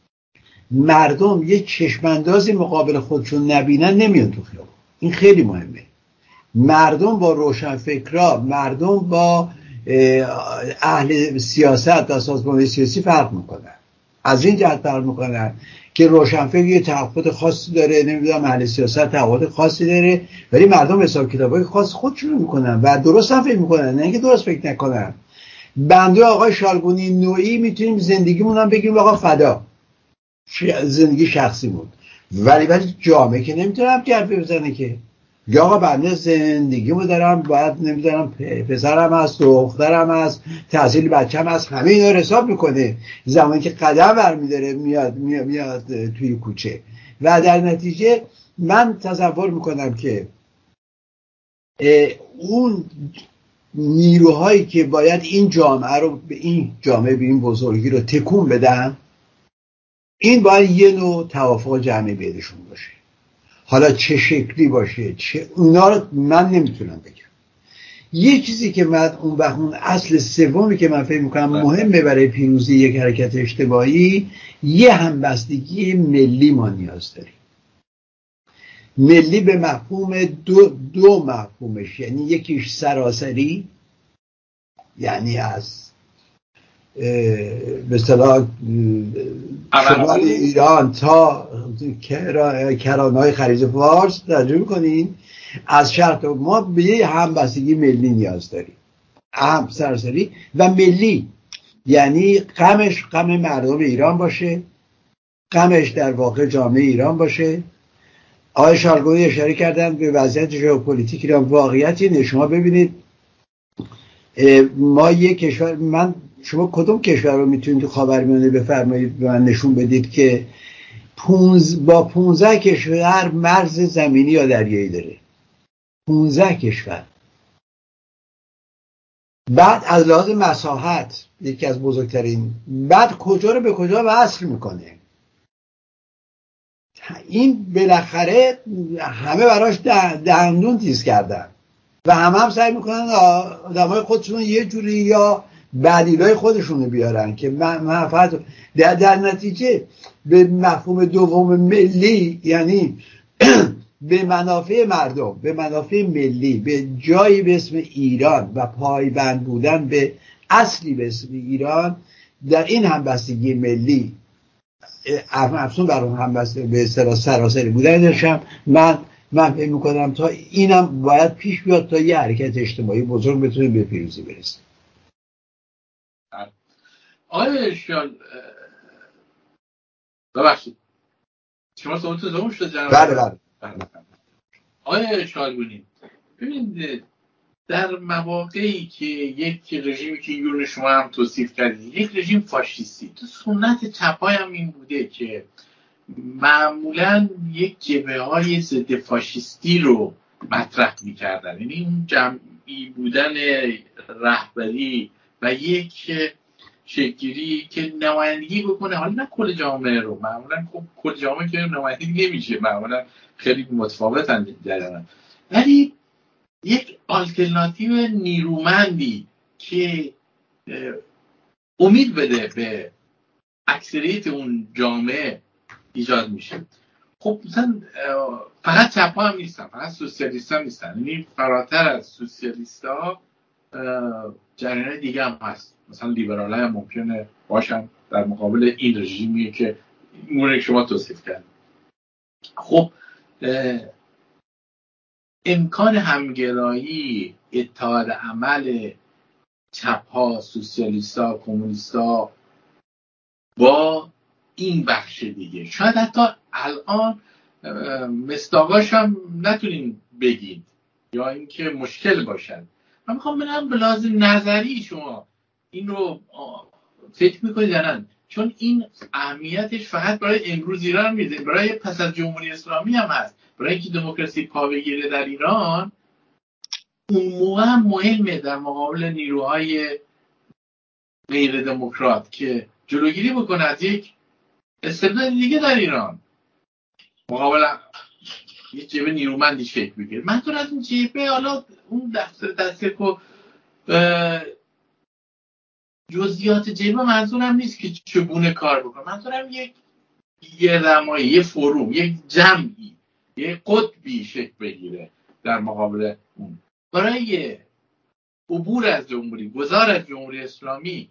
مردم یه چشماندازی مقابل خودشون نبینن نمیان تو خیابون. این خیلی مهمه. مردم با روشنفکرا، مردم با اهل سیاست و سازمان سیاسی فرق میکنن. از این جهت فرق میکنن که روشنفکر یه تعهد خاصی داره، نمیدونم اهل سیاست تعهد خاصی داره، ولی مردم حساب کتابای خاص خودشون میکنن و درست هم فکر میکنن، نه اینکه درست فکر نکنن. بنده آقای شالگونی نوعی میتونیم زندگیمون هم بگیم آقا فدا، زندگی شخصیمون، ولی ولی جامعه که نمیتونم حرف بزنه که یا آقا بنده زندگیمو دارم، باید نمیدونم پسرم هست، دخترم هست، تحصیل بچه‌م هست، همه اینا رو حساب میکنه زمانی که قدم برمی‌داره میاد میاد, میاد توی کوچه. و در نتیجه من تصور میکنم که اون نیروهایی که باید این جامعه رو به این جامعه به این بزرگی رو تکون بدن، این باید یه نوع توافق جمعی بینشون باشه. حالا چه شکلی باشه، چه اونا رو من نمیتونم بگم. یه چیزی که من اون وقت اون اصل سومی که من فکر میکنم مهمه برای پیروزی یک حرکت اجتماعی، یه همبستگی ملی ما نیاز داریم. ملی به مفهوم دو, دو مفهومش، یعنی یکیش سراسری، یعنی از به اصطلاح شمال ایران تا کرانه‌های خلیج فارس تجربه کنین، از شرق ما به یه همبستگی ملی نیاز داریم. هم سراسری و ملی، یعنی غمش غم مردم ایران باشه، غمش در واقع جامعه ایران باشه. آقای شالگونی اشاره کردن به وضعیت ژئوپلیتیک ایران. واقعیت اینه، شما ببینید ما یک کشور، من شما کدوم کشور رو میتونید تو خاورمیانه بفرمایید به من نشون بدید که پونز با پونزده کشور مرز زمینی یا دریایی داره؟ پونزده کشور. بعد از لحاظ مساحت یکی از بزرگترین، بعد کجا رو به کجا وصل میکنه. این بالاخره همه براش دندون تیز کردن و همه هم سعی میکنن آدمای خودشون یه جوری یا بدیلای خودشونو بیارن که منفعت در, در نتیجه به مفهوم دوم ملی، یعنی به منافع مردم، به منافع ملی، به جایی به اسم ایران و پایبند بودن به اصلی به اسم ایران، در این همبستگی ملی افسون بر اون همبستگی به اصطلاح سراسری بودنش هم من من فکر می‌کنم تا اینم باید پیش بیاد تا یه حرکت اجتماعی بزرگ بتونه به پیروزی برسه. آقای اشکال ببخشید شما صحبتتون تموم شد جناب؟ بله بله. آقای اشکالگونی، ببینید در مواقعی که یک رژیمی که یون شما هم توصیف کردید، یک رژیم فاشیستی، تو سنت چپای هم این بوده که معمولا یک جبهه های ضد فاشیستی رو مطرح می‌کردن، یعنی اون جمعی بودن رهبری و یک شکلی که نمایندگی بکنه، حالا نه کل جامعه رو، معمولا خب کل جامعه که نمایندگی نمیشه، معمولا خیلی متفاوتن جریانا، ولی یک آلترناتیو نیرومندی که امید بده به اکثریت اون جامعه ایجاد میشه. خب مثلا فقط چپا هم نیستن، فقط سوسیالیست هم نیستن، یعنی فراتر از سوسیالیست ها جریان دیگه هم هست، مثلا لیبرال ها هم ممکنه باشن در مقابل این رژیمی که مورد شما توصیف کرد. خب امکان همگرایی، اتحاد عمل چپ ها، سوسیالیست ها، کمونیست ها با این بخش دیگه، شاید حتی الان مصداقاش هم نتونیم بگید یا اینکه مشکل باشد. من میخوام ببینم به لحاظ نظری شما این رو فکر میکنید یا نه؟ چون این اهمیتش فقط برای امروز ایران میده، برای پس از جمهوری اسلامی هم هست، برای اینکه دموکراسی پا بگیره در ایران اون موقع هم مهمه در مقابل نیروهای غیر دموکرات که جلوگیری بکنه از یک استبداد دیگه در ایران، مقابل یه جبهه نیرومندی شکل بگیره. منظور از این جبهه، حالا اون دفتر دستک و جزئیات جبهه منظورم نیست که چگونه کار بکنه، منظورم یک یه دمایی، یه فروم، یک جمعی، یه قطبی شکل بگیره در مقابل اون. برای عبور از جمهوری، گذار از جمهوری اسلامی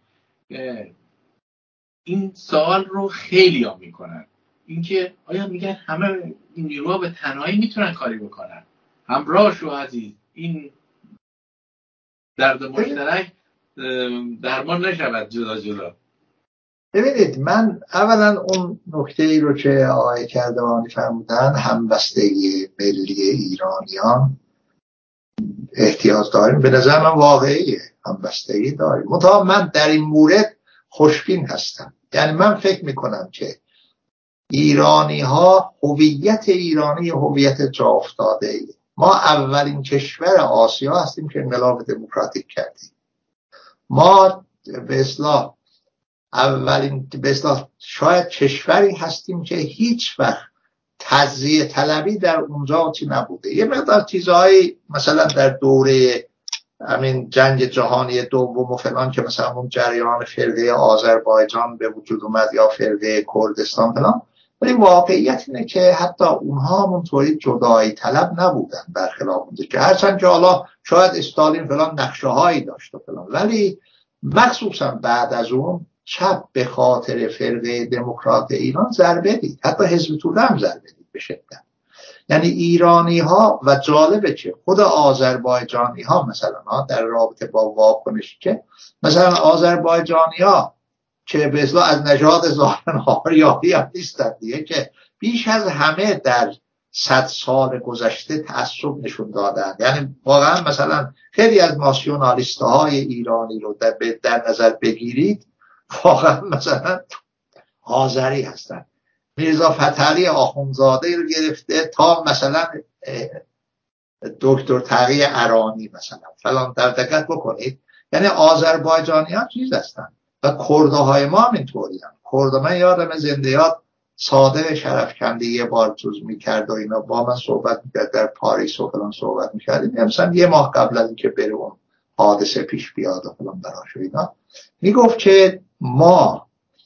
این سوال رو خیلی ها میکنن، اینکه آیا میگن همه این نیروها به تنهایی میتونن کاری بکنن؟ همراه شو عزیز، این درد مشترک درمان نشود جدا جدا. ببینید، من اولا اون نکته ای رو که آقای کردوانی فرمودن، همبستگی ملی ایرانیان احتیاج داریم، به نظر من واقعیه، همبستگی داریم. منتها من در این مورد خوشبین هستم. یعنی من فکر میکنم که ایرانی ها، هویت ایرانی هویت جا افتاده ای. ما اولین کشور آسیا هستیم که انقلاب دموکراتیک کردیم. ما به اصطلاح اولین به اصطلاح شاید کشوری هستیم که هیچ وقت تجزیه طلبی در اونجا چی نبوده. یه مقدار چیزهایی مثلا در دوره همین جنگ جهانی دوم و فلان که مثلا اون جریان فرقه آذربایجان به وجود اومد یا فرقه کردستان فلان، ولی واقعیت اینه که حتی اونها همونطوری جدایی طلب نبودن، برخلاف اون که هرچند که حالا شاید استالین فلان نقشه هایی داشت و فلان، ولی مخصوصا بعد از اون چپ به خاطر فرقه دموکرات ایران ضربه دید، حتی حزب توده هم ضربه دید به شدت. یعنی ایرانی ها، و جالبه که خود آذربایجانی ها مثلا ها در رابطه با واکنشی که مثلا آذربایجانی ها که به اصطلاح از نژاد ظاهرا آریایی هم نیستن دیگه، که بیش از همه در صد سال گذشته تعصب نشون دادن. یعنی واقعا مثلا خیلی از ناسیونالیست های ایرانی رو در, در نظر بگیرید، واقعا مثلا آذری هستن. میرزا فتحعلی آخوندزاده رو گرفته تا مثلا دکتر تقی ارانی مثلا فلان در دقت بکنید، یعنی آذربایجانیان چیز هستن و کردهای ما هم اینطوری هم. کرد من یادم زنده یاد صادق شرفکندی یه بار توز میکرد و اینا با من صحبت میکرد در پاریس و فلان صحبت میکردیم، مثلا یه ماه قبل از اینکه بره اون حادثه پیش بیاد و فلان براش و اینا، میگفت که ما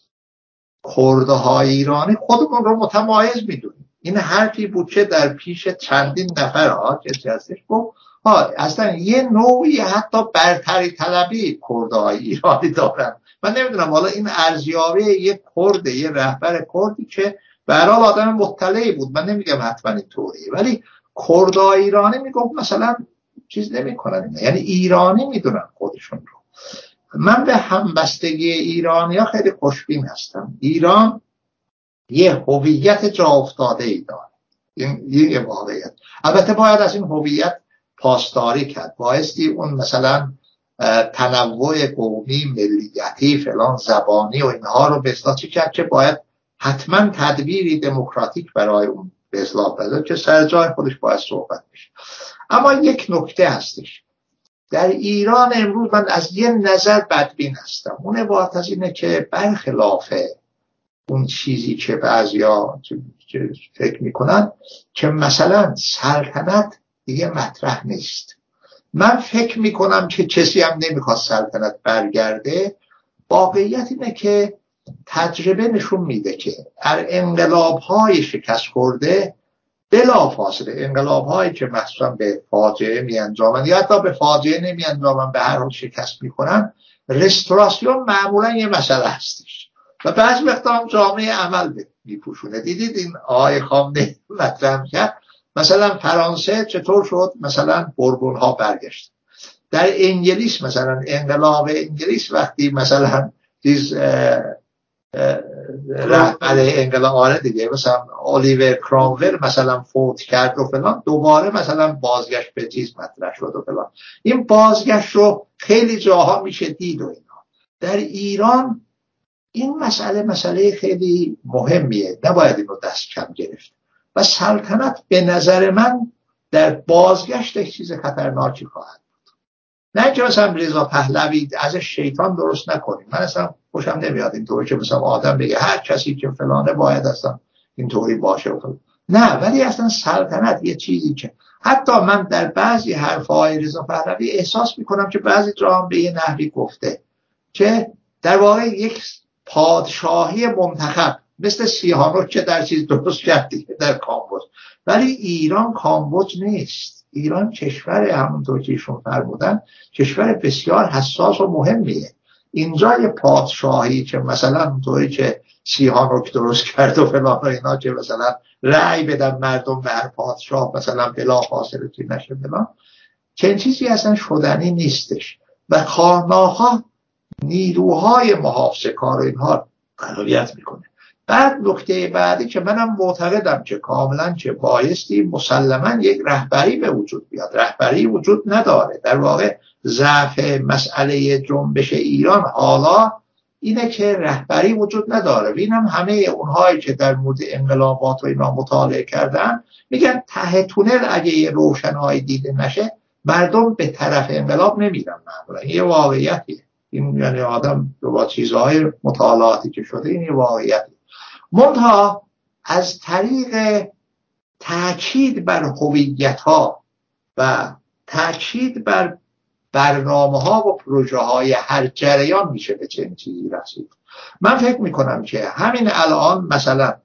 کردهای ایرانی خودمون رو متمایز میدونیم. این حرفی بود که در پیش چندین نفر ها کسی هستش گفت ها اصلا یه نوعی حتی برتری طلبی کردهای ایرانی دارن. من نمیدونم حالا این ارزیابی یه کرد، یه رهبر کردی که به هر حال آدم مطلعی بود، من نمیگم حتما اینطوریه، ولی کردهای ایرانی میگفت مثلا چیز نمیکنن، یعنی ایرانی میدونن خودشون رو. من به همبستگی ایرانی‌ها خیلی خوشبین هستم. ایران یه هویت جا افتاده ای داره، این یه واقعیت. البته باید از این هویت پاسداری کرد، بایستی اون مثلا تنوع قومی، ملیتی، فلان زبانی و اینها رو به اصلاح چی کرد که باید حتما تدبیری دموکراتیک برای اون به اصلاح بده که سر جای خودش باید صحبت بشه. اما یک نکته هستش در ایران امروز، من از یه نظر بدبین هستم، اون عبارت از اینه که برخلاف اون چیزی که بعضیا فکر میکنن که مثلا سلطنت دیگه مطرح نیست. من فکر میکنم که کسی هم نمیخواد سلطنت برگرده. واقعیت اینه که تجربه نشون میده که در انقلاب‌های شکست خورده بلافاصله، انقلاب‌هایی که مخصوصا به فاجعه میانجامن یا حتی به فاجعه نمیانجامن به هر حال شکست میکنن، رستوراسیون معمولا یه مسئله هستش و بعضی وقتا هم جامعه عمل میپوشونه. دیدید این آقای خامنه‌ای مطرح کرد مثلا فرانسه چطور شد مثلا بوربون ها برگشت. در انگلیس مثلا انقلاب انگلیس وقتی مثلا چیز رهبر انقلاب آره دیگه مثلا الیور کرامول مثلا فوت کرد و فلان، دوباره مثلا بازگشت به چیز مطرح شد و فلان. این بازگشت رو خیلی جاها میشه دید و اینا. در ایران این مسئله مسئله خیلی مهمیه، نباید این رو دست کم گرفت و سلطنت به نظر من در بازگشت یک چیز خطرناکی خواهد بود. نه که مثلا رضا پهلوی از شیطان درست نکنیم، من اصلا خوشم نمیاد اینطوری که مثلا آدم بگه هر کسی که فلانه باید اصلا اینطوری باشه و فلان. نه، ولی اصلا سلطنت یه چیزی که حتی من در بعضی حرفهای رضا پهلوی احساس میکنم که بعضی جا هم به یه نحوی گفته که در واقع یک پادشاهی منتخب مثل سیاهانوک که در چیز درست کردی در کامبوج، ولی ایران کامبوج نیست. ایران کشور همونطور که ایشون فرمودن کشور بسیار حساس و مهمیه. اینجا یه پادشاهی که مثلا اونطوری که سیاهانوک درست کرد و فلان و اینا که مثلا رأی بدن مردم به هر پادشاه مثلا بلا فاصله توی نشه فلان، چنین چیزی اصلا شدنی نیستش و خواهرناخواه نیروهای محافظه کار و اینها غالبیت میکنه. بعد نکته بعدی که منم معتقدم که کاملا که بایستی مسلما یک رهبری به وجود بیاد. رهبری وجود نداره. در واقع ضعف مسئله جنبش ایران حالا اینه که رهبری وجود نداره. ببینم همه اونهایی که در مورد انقلابات و اینا مطالعه کردن میگن ته تونل اگه یه روشنایی دیده نشه مردم به طرف انقلاب نمیرن. معمولا یه واقعیتیه. این یعنی آدم با چیزهای مطالعاتی که شده این یه واقعیت. منتها از طریق تاکید بر هویت‌ها و تاکید بر برنامه‌ها و پروژه‌های هر جریان میشه به چنین چیزی رسید. من فکر میکنم که همین الان مثلا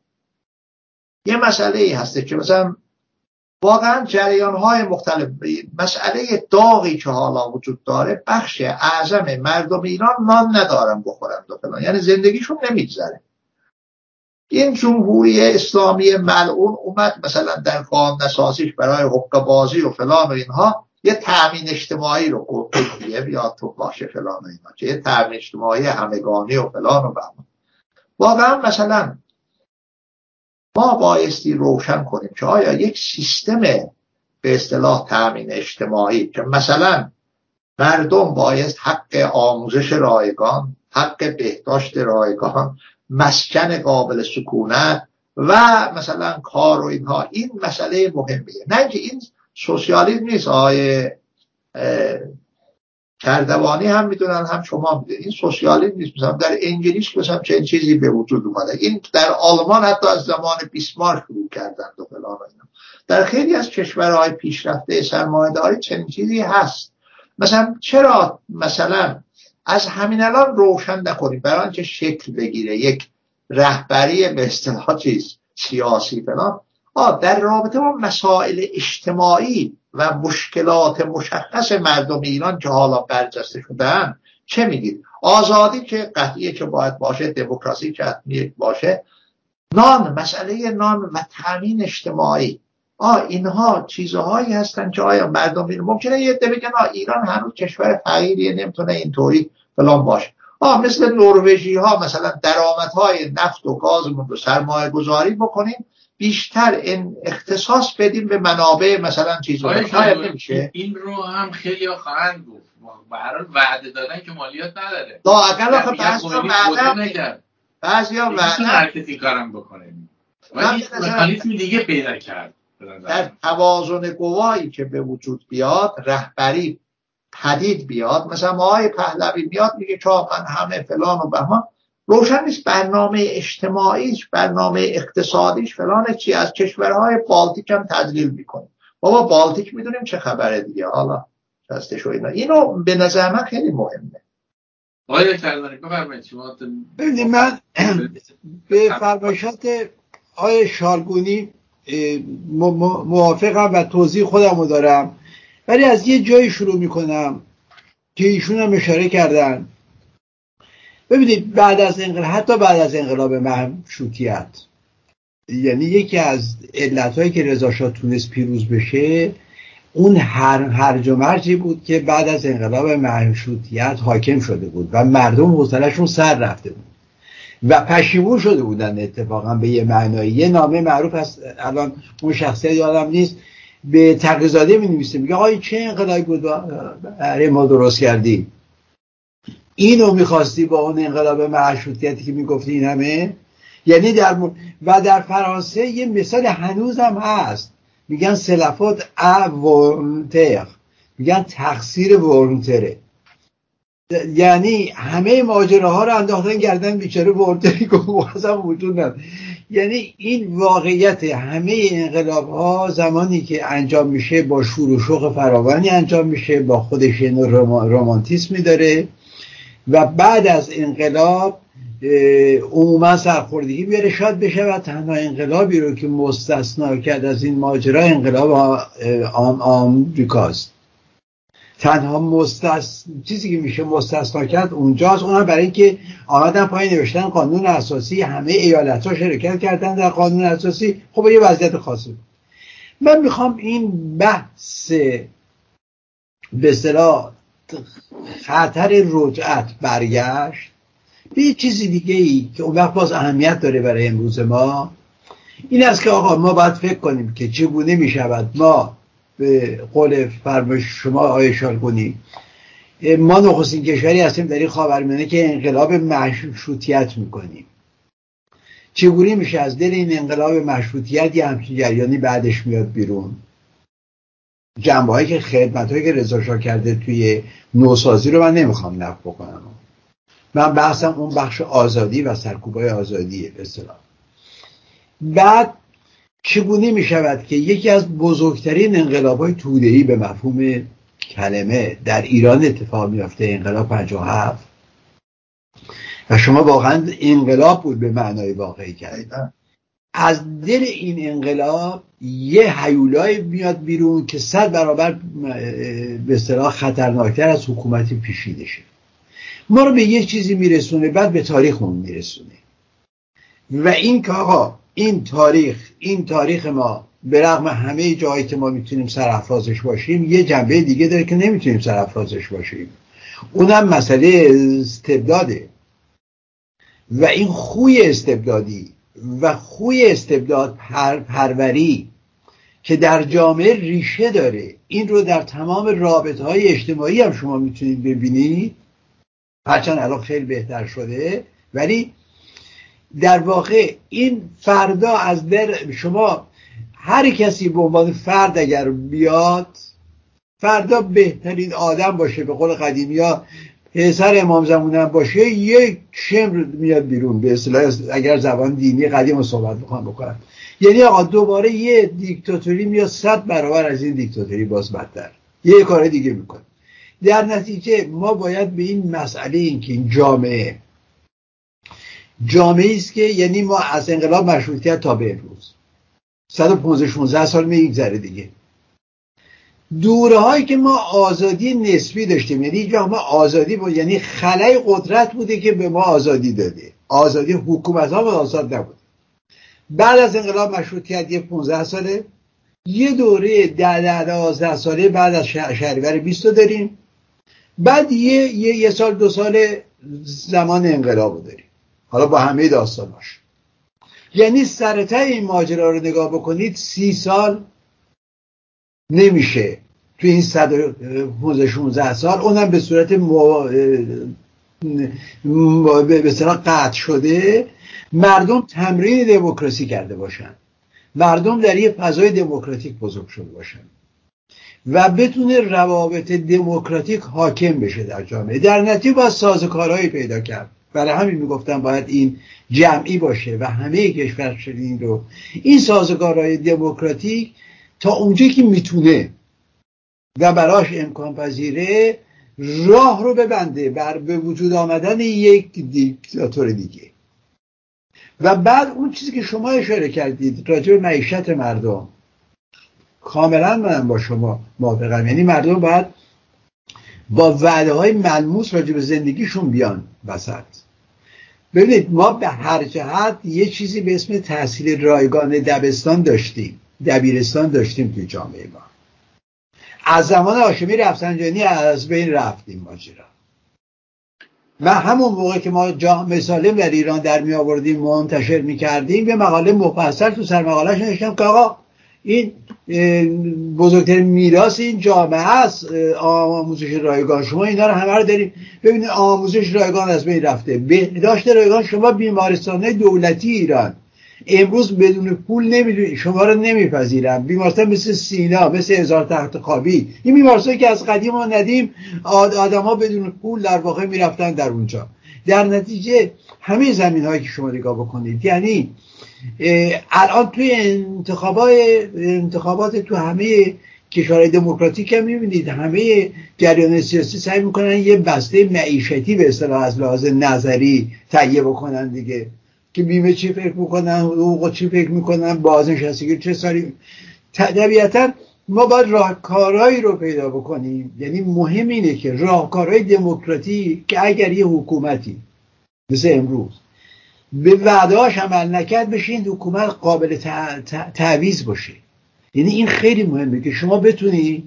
یه مسئله ای هسته که مثلا واقعا جریان‌های مختلف، مسئله داغی که حالا وجود داره، بخش اعظم مردم ایران نان ندارن بخورن و فلان، یعنی زندگیشون نمیگذره. این جمهوری اسلامی ملعون اومد مثلا در قانون اساسیش برای حقوق بازی و فلان و اینها یه تأمین اجتماعی رو گفت دیگه بیا تو باشه فلان و اینا، که یه تأمین اجتماعی همگانی و فلان و بهمان. واقعا مثلا ما بایستی روشن کنیم که آیا یک سیستم به اصطلاح تأمین اجتماعی که مثلا مردم بایست حق آموزش رایگان، حق بهداشت رایگان، مسکن قابل سکونت و مثلا کار و اینها، این مسئله مهمیه. نه اینکه این سوسیالیسم نیست. آقای کردوانی هم میدونن، هم شما میدونید این سوسیالیسم نیست. مثلا در انگلیس مثلا چه چیزی به وجود اومده، این در آلمان حتی از زمان بیسمارک شروع کردن و فلان و اینا. در خیلی از کشورهای پیشرفته سرمایه‌داری چنین چیزی هست. مثلا چرا مثلا از همین الان روشن نکنیم برای آنکه شکل بگیره یک رهبری به اصطلاح چیز سیاسی فلان، آه در رابطه با مسائل اجتماعی و مشکلات مشخص مردم ایران که حالا برجسته شدن چه میگید؟ آزادی که قطعیه که باید باشه، دموکراسی که حتمیه باشه، نان، مسئله نان و تامین اجتماعی، آه اینها چیزهایی هستن که آیا مردم ایران ممکنه یه عده بگن آه ایران هنوز کشور فقیریه نمیتونه اینطوری فلان باشه. آه مثل نروژی ها مثلا درآمدهای نفت و گازمون رو سرمایه گذاری بکنیم، بیشتر این اختصاص بدیم به منابع مثلا چیزهای شاید نمیشه. این رو هم خیلی خواهند گفت برای وعده دادن که مالیات نداره. دا اقل آخه بعضیا وعده نکرد، بعضیا وعده هرکسی کارم بکنه ولی مکانیزم دیگه پیدا کرد. در توازن قوایی که به وجود بیاد، رهبری پدید بیاد، مثلا آقای پهلوی میاد میگه که من همه فلان و بهمان، روشن نیست برنامه اجتماعیش، برنامه اقتصادیش فلان چی. از کشورهای بالتیک هم تدلیل میکنه. بابا بالتیک میدونیم چه خبره دیگه، حالا دستش و اینا. اینو به نظر من خیلی مهمه. آقای کردانی بفرمایید شما. ببینید من به فرمایشات آقای شالگونی موافقم و توضیح خودمو دارم، ولی از یه جایی شروع میکنم که ایشون هم اشاره کردن. ببینید بعد از انقلاب، حتی بعد از انقلاب مشروطیت، یعنی یکی از علتهایی که رضا شاه تونست پیروز بشه اون هر هرج و مرجی بود که بعد از انقلاب مشروطیت حاکم شده بود و مردم حوصله‌شون سر رفته بود و پشیمون شده بودن. اتفاقا به یه معنایی یه نامه معروف هست، الان اون شخصیت یادم نیست، به تقی‌زاده می‌نویسه میگه آقای چه انقلابی بود برای ما درست کردی؟ اینو می‌خواستی با اون انقلاب مشروطیتی که میگفتی این همه؟ یعنی در م... و در فرانسه یه مثال هنوزم هست، میگن سلافات ا ولونتر، میگن تقصیر ولونتره. یعنی همه ماجراها رو انداختن گردن بیچاره ولونتری که اصلا وجود نداره. یعنی این واقعیت همه انقلاب ها زمانی که انجام میشه با شور و شوق فراوانی انجام میشه، با خودش یه نوع رمانتیسمی داره و بعد از انقلاب عموما سرخوردگی بیاره. شاید بشه و تنها انقلابی رو که مستثنا کرد از این ماجرا انقلاب آمریکاست. تنها مستثنا چیزی که میشه مستثنا کرد اونجاست. اونم برای اینکه آمدن پای نوشتن قانون اساسی، همه ایالت‌ها شرکت کردن در قانون اساسی. خب یه وضعیت خاصی. من میخوام این بحث به اصطلاح خطر رجعت برگشت به یه چیزی دیگه ای که اون وقت باز اهمیت داره برای امروز ما، این است که آقا ما باید فکر کنیم که چگونه می شود ما به قول فرمایش شما آقای شالگونی، ما نخستین کشوری هستیم در این خاورمیانه که انقلاب مشروطیت میکنیم. چگونه میشه از دل این انقلاب مشروطیت یه همچین جریانی بعدش میاد بیرون؟ جنبه هایی که خدمت هایی که رضا شاه کرده توی نوسازی رو من نمیخوام نقد بکنم. من بحثم اون بخش آزادی و سرکوبای آزادیه به اصطلاح. بعد چگونه می شود که یکی از بزرگترین انقلاب‌های توده‌ای به مفهوم کلمه در ایران اتفاق میفته، انقلاب پنجاه و هفت، و شما واقعا انقلاب بود به معنای واقعی کردن. از دل این انقلاب یه هیولای میاد بیرون که صد برابر به اصطلاح خطرناکتر از حکومتی پیشیده شه. ما رو به یه چیزی میرسونه، بعد به تاریخمون میرسونه. و این که آقا این تاریخ این تاریخ ما به رغم همه جایی که ما میتونیم سرافرازش باشیم، یه جنبه دیگه داره که نمیتونیم سرافرازش باشیم. اونم مسئله استبداده. و این خوی استبدادی و خوی استبداد پر پروری که در جامعه ریشه داره، این رو در تمام رابطه‌های اجتماعی هم شما میتونید ببینید، هرچند الان خیلی بهتر شده، ولی در واقع این فردا از در شما هر کسی به عنوان فرد اگر بیاد فردا بهترین آدم باشه، به قول قدیمی ها پسر امام زمانم باشه، یک شمر میاد بیرون، به اصطلاح اگر زبان دینی قدیم رو صحبت بخوام بکنم، یعنی آقا دوباره یه دیکتاتوری میاد صد برابر از این دیکتاتوری باز بدتر، یه کار دیگه میکنه. در نتیجه ما باید به این مسئله این که این جامعه جامعه است که یعنی ما از انقلاب مشروطیت تا به امروز صد و پانزده شانزده سال میگذره دیگه، دوره هایی که ما آزادی نسبی داشتیم، یعنی اینجا ما آزادی بود، یعنی خلای قدرت بوده که به ما آزادی داده، آزادی حکومت ها آزاد نبود. بعد از انقلاب مشروطیت یه پانزده ساله، یه دوره ده دوازده ساله بعد از شهریور بیست داریم، بعد یه, یه یه سال دو سال زمان انقلاب داریم، حالا با همه داستاناش. یعنی سرته این ماجرا رو نگاه بکنید سی سال نمیشه تو این صد و پانزده شانزده سال، اونم به صورت مو... به صورت قطع شده مردم تمرین دموکراسی کرده باشن، مردم در یه فضای دموکراتیک بزرگ شده باشن و بتونه روابط دموکراتیک حاکم بشه در جامعه. در نتیجه باید سازوکارهایی پیدا کرد. برای همین میگفتم باید این جمعی باشه و همه کشور این رو این سازوکارهای دموکراتیک تا اونجایی که میتونه و براش امکان پذیره راه رو ببنده بر به وجود آمدن یک دیکتاتور دیگه. و بعد اون چیزی که شما اشاره کردید راجع به معیشت مردم، کاملا من با شما موافقم. یعنی مردم باید با وعده های ملموس راجع به زندگیشون بیان وسط. ببینید ما به هر جهت یه چیزی به اسم تحصیل رایگان دبستان داشتیم، دبیرستان داشتیم توی جامعه ما. از زمان هاشمی رفسنجانی از بین رفتیم ماجرا. و همون موقع که ما جامعه سالم در ایران در می آوردیم منتشر می کردیم، به مقاله مفصل تو سرمقاله‌اش نوشتم که آقا این بزرگترین میراث این جامعه است آموزش رایگان. شما اینا رو همه رو داریم. ببینید آموزش رایگان از بین رفته، بهداشت رایگان. شما بیمارستان‌های دولتی ایران امروز بدون پول نمیدونید، شما رو نمیپذیرن. بیمارستان مثل سینا، مثل هزار تخت خوابی، این بیمارستانی که از قدیم و ندیم آدم‌ها بدون پول در واقع میرفتن در اونجا. در نتیجه همه زمین‌هایی که شما نگاه بکنید، یعنی الان توی انتخابات انتخابات تو همه کشورهای دموکراتیک هم می‌بینید همه جریان سیاسی سعی می‌کنن یه بسته معیشتی به اصطلاح از لحاظ نظری تهیه بکنن دیگه، که بیمه چی فکر میکنن، حقوق چی فکر میکنن، بازنشستگی چه سالی. طبیعتا ما باید راهکارهایی رو پیدا بکنیم. یعنی مهم اینه که راهکارهای دموکراتی که اگر یه حکومتی مثل امروز به وعده‌هاش عمل نکرد بشه این حکومت قابل تعویض باشه. یعنی این خیلی مهمه که شما بتونی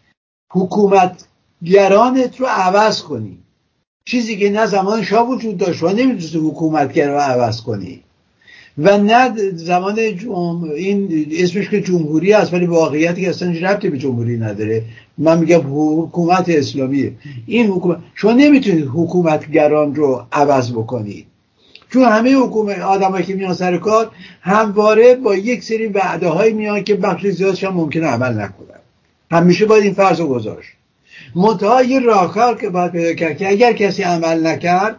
حکومت گرانت رو عوض کنی، چیزی که نه زمان شاه وجود داشت و نمیتونی حکومتگر رو عوض کنی و نه زمان جم... این اسمش که جمهوری هست ولی واقعیتی که اصلا ربطی به جمهوری نداره. من میگم حکومت اسلامیه. این حکومت شما نمیتونید حکومتگران رو عوض بکنید، چون همه حکومت آدمایی که میان سر کار همواره با یک سری وعده های میان که بخش زیادش هم ممکنه عمل نکنن. همیشه باید این فرض رو گذاشت. منتها یه راهکار که باید پیدا کرد که اگر کسی عمل نکرد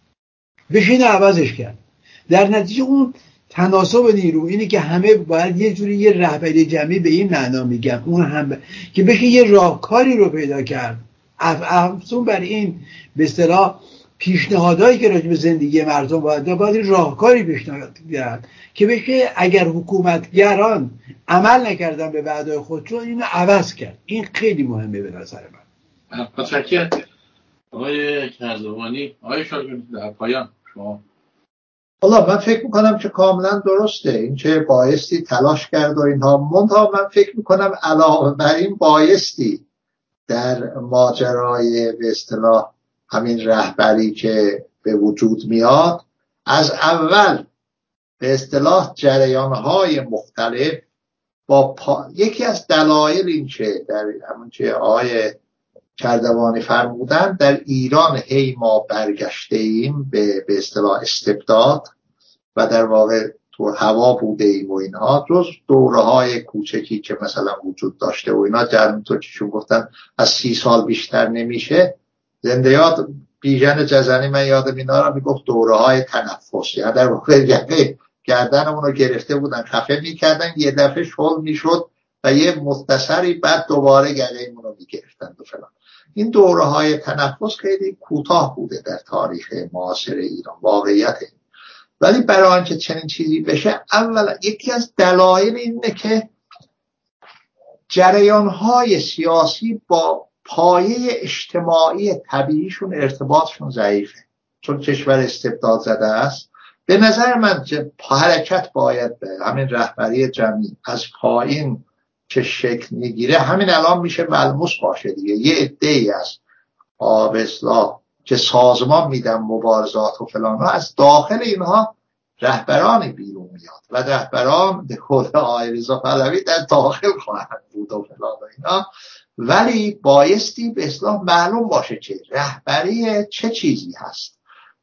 بشین عوضش کرد. در نتیجه اون تناسب نیرو اینه که همه باید یه جوری یه رهبری جمعی به این معنا میگن اون هم ب... که بشه یه راهکاری رو پیدا کرد. افزون بر این به اصطلاح پیشنهادایی که راجع به زندگی مردم باید باید راهکاری پیشنهاد کرد که بشه اگر حکومتگران عمل نکردن به وعده خودشون اینو عوض کرد. این خیلی مهمه به نظر من. متشکرم آقای کرزوانی. آقای شاگرد در پایان شما. حالا من فکر میکنم که کاملا درسته، این چه بایستی تلاش کرد و اینها. منتها من فکر میکنم علاوه بر این بایستی در ماجرای به اصطلاح همین رهبری که به وجود میاد از اول به اصطلاح جریانهای مختلف با پا... یکی از دلایل این که در همون چه آقای کردوانی فرمودن در ایران هی ما برگشته ایم به به اصطلاح استبداد و در واقع تو هوا بوده ایم و اینها، جز دوره های کوچکی که مثلا وجود داشته و اینا جرم تو چشون گفتن از سی سال بیشتر نمیشه. زنده یاد بیژن جزنی من یادم اینا رو میگفت دوره های تنفس، یعنی در واقع یقه گردنمون رو گرفته بودن خفه میکردن، یه دفعه شل میشد و یه مختصری بعد دوباره گله‌مون رو میگرفتن و فلان. این دوره های تنفس خیلی کوتاه بوده در تاریخ معاصر ایران واقعیت. ولی برای آنکه چنین چیزی بشه، اولا یکی از دلایل اینه که جریان‌های سیاسی با پایه اجتماعی طبیعیشون ارتباطشون ضعیفه، چون کشور استبداد زده است. به نظر من حرکت باید به همین رهبری جمعی از پایین که شکل میگیره، همین الان میشه ملموس باشه دیگه. یه عده‌ای از آب اصلاح که سازمان میدن مبارزات و فلان ها، از داخل اینها رهبران بیرون میاد و رهبران به قول آقای رضا پهلوی در داخل خواهند بود و فلان و اینا. ولی بایستی به اصلاح معلوم باشه که رهبری چه چیزی هست.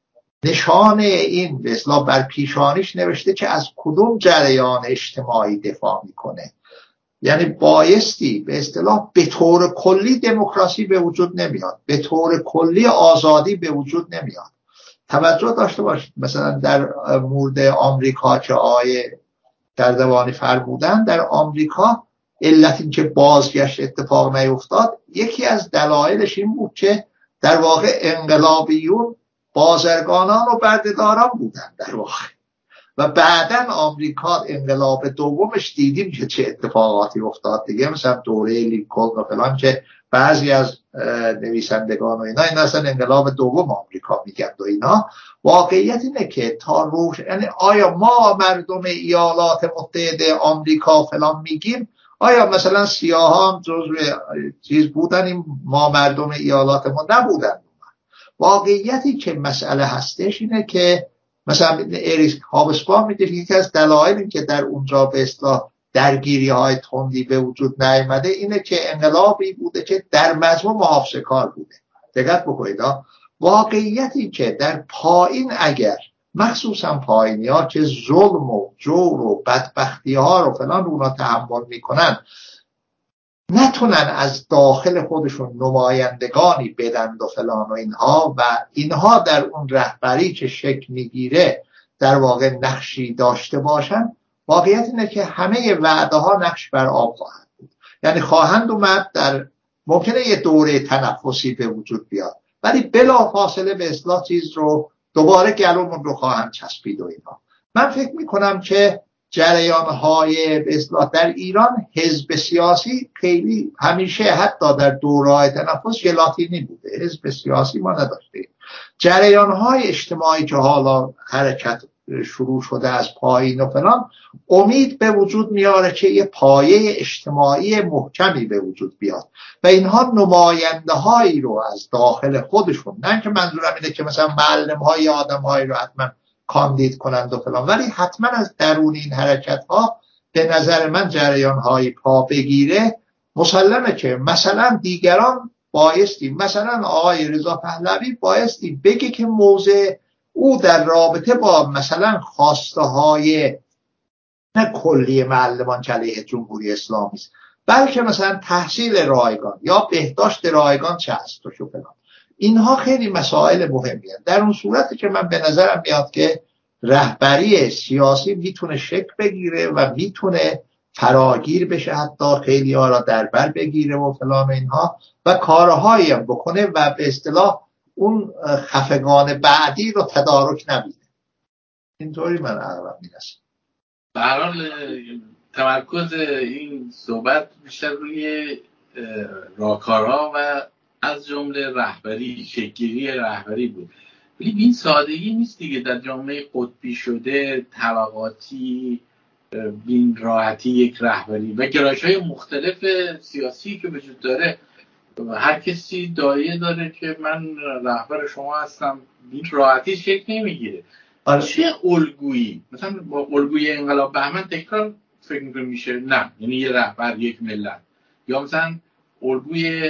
نشان این به اصلاح بر پیشانیش نوشته که از کدوم جریان اجتماعی دفاع میکنه. یعنی بایستی به اصطلاح به طور کلی دموکراسی به وجود نمیاد، به طور کلی آزادی به وجود نمیاد. توجه داشته باشید مثلا در مورد آمریکا که آقای دردوانی فرمودن، در آمریکا علت این که بازگشت اتفاق نیفتاد یکی از دلایلش این بود که در واقع انقلابیون بازرگانان و بردهداران بودن در واقع. و بعداً آمریکا انقلاب دومش دیدیم که چه اتفاقاتی افتاد دیگه، مثلا دوره لینکلن و فلان که بعضی از نویسندگان و اینا این اصلا انقلاب دوم آمریکا میگن و اینا. واقعیت اینه که تا روش، یعنی آیا ما مردم ایالات متحده آمریکا فلان میگیم، آیا مثلا سیاها هم جزو چیز بودن این ما مردم ایالات ما نبودن؟ واقعیتی که مسئله هستش اینه که مثلا اریک هابسبام میگه یکی از دلایل این که در اونجا به اصطلاح درگیری های تندی به وجود نیامده اینه که انقلابی بوده که در مجموع محافظه‌کار بوده. دقت بکنید، واقعیتی که در پایین اگر مخصوصا پایینی ها که ظلم و جور و بدبختی ها رو فلان رونا تحمل میکنن، نتونن از داخل خودشون نمایندگانی بدن و فلان و اینها، و اینها در اون رهبری که شکل میگیره در واقع نقشی داشته باشن، واقعیت اینه که همه وعده ها نقش بر آب خواهند بود. یعنی خواهند اومد در ممکنه یه دوره تنفسی به وجود بیاد، ولی بلا فاصله به اصلاح چیز رو دوباره گلومون رو خواهند چسبید و اینا. من فکر میکنم که جریان‌های به اصطلاح در ایران حزب سیاسی خیلی همیشه حتی در دوره‌های تنفس ژلاتینی بوده. حزب سیاسی ما نداشتیم. جریان‌های اجتماعی که حالا حرکت شروع شده از پایین و فلان، امید به وجود میاره که یه پایه اجتماعی محکمی به وجود بیاد و اینها نماینده هایی رو از داخل خودشون، نه که منظورم اینه که مثلا معلم های آدم هایی رو حتما کاندید کنند و فلان، ولی حتما از درون این حرکت ها به نظر من جریان های پا بگیره. مسلمه که مثلا دیگران بایستی، مثلا آقای رضا پهلوی بایستی بگه که موضع او در رابطه با مثلا خواسته های نه کلی معلمان که علیه جمهوری اسلامی است، بلکه مثلا تحصیل رایگان یا بهداشت رایگان چه است و شو فلان، اینها خیلی مسائل مهمیه. در اون صورتی که من به نظرم میاد که رهبری سیاسی میتونه شکل بگیره و میتونه فراگیر بشه، حتی خیلی ها را در بر بگیره و فلان اینها، و کارهایی هم بکنه و به اصطلاح اون خفگان بعدی رو تدارک نمیده. اینطوری من عقلم میرسه. به هر حال تمرکز این صحبت بیشتر روی راهکارها و از جمله رهبری، شکل‌گیری رهبری بود. ولی این سادگی نیست دیگه. در جامعه قطبی شده، طبقاتی، بین راحتی یک رهبری و گرایش‌های مختلف سیاسی که وجود داره، هر کسی دایه داره که من رهبر شما هستم، بین راحتی شکل نمیگیره. چه الگویی مثلا با الگوی انقلاب بهمن تکرار فکر می‌کنی میشه؟ نه، یعنی یه رهبر یک ملت، یا مثلا الگوی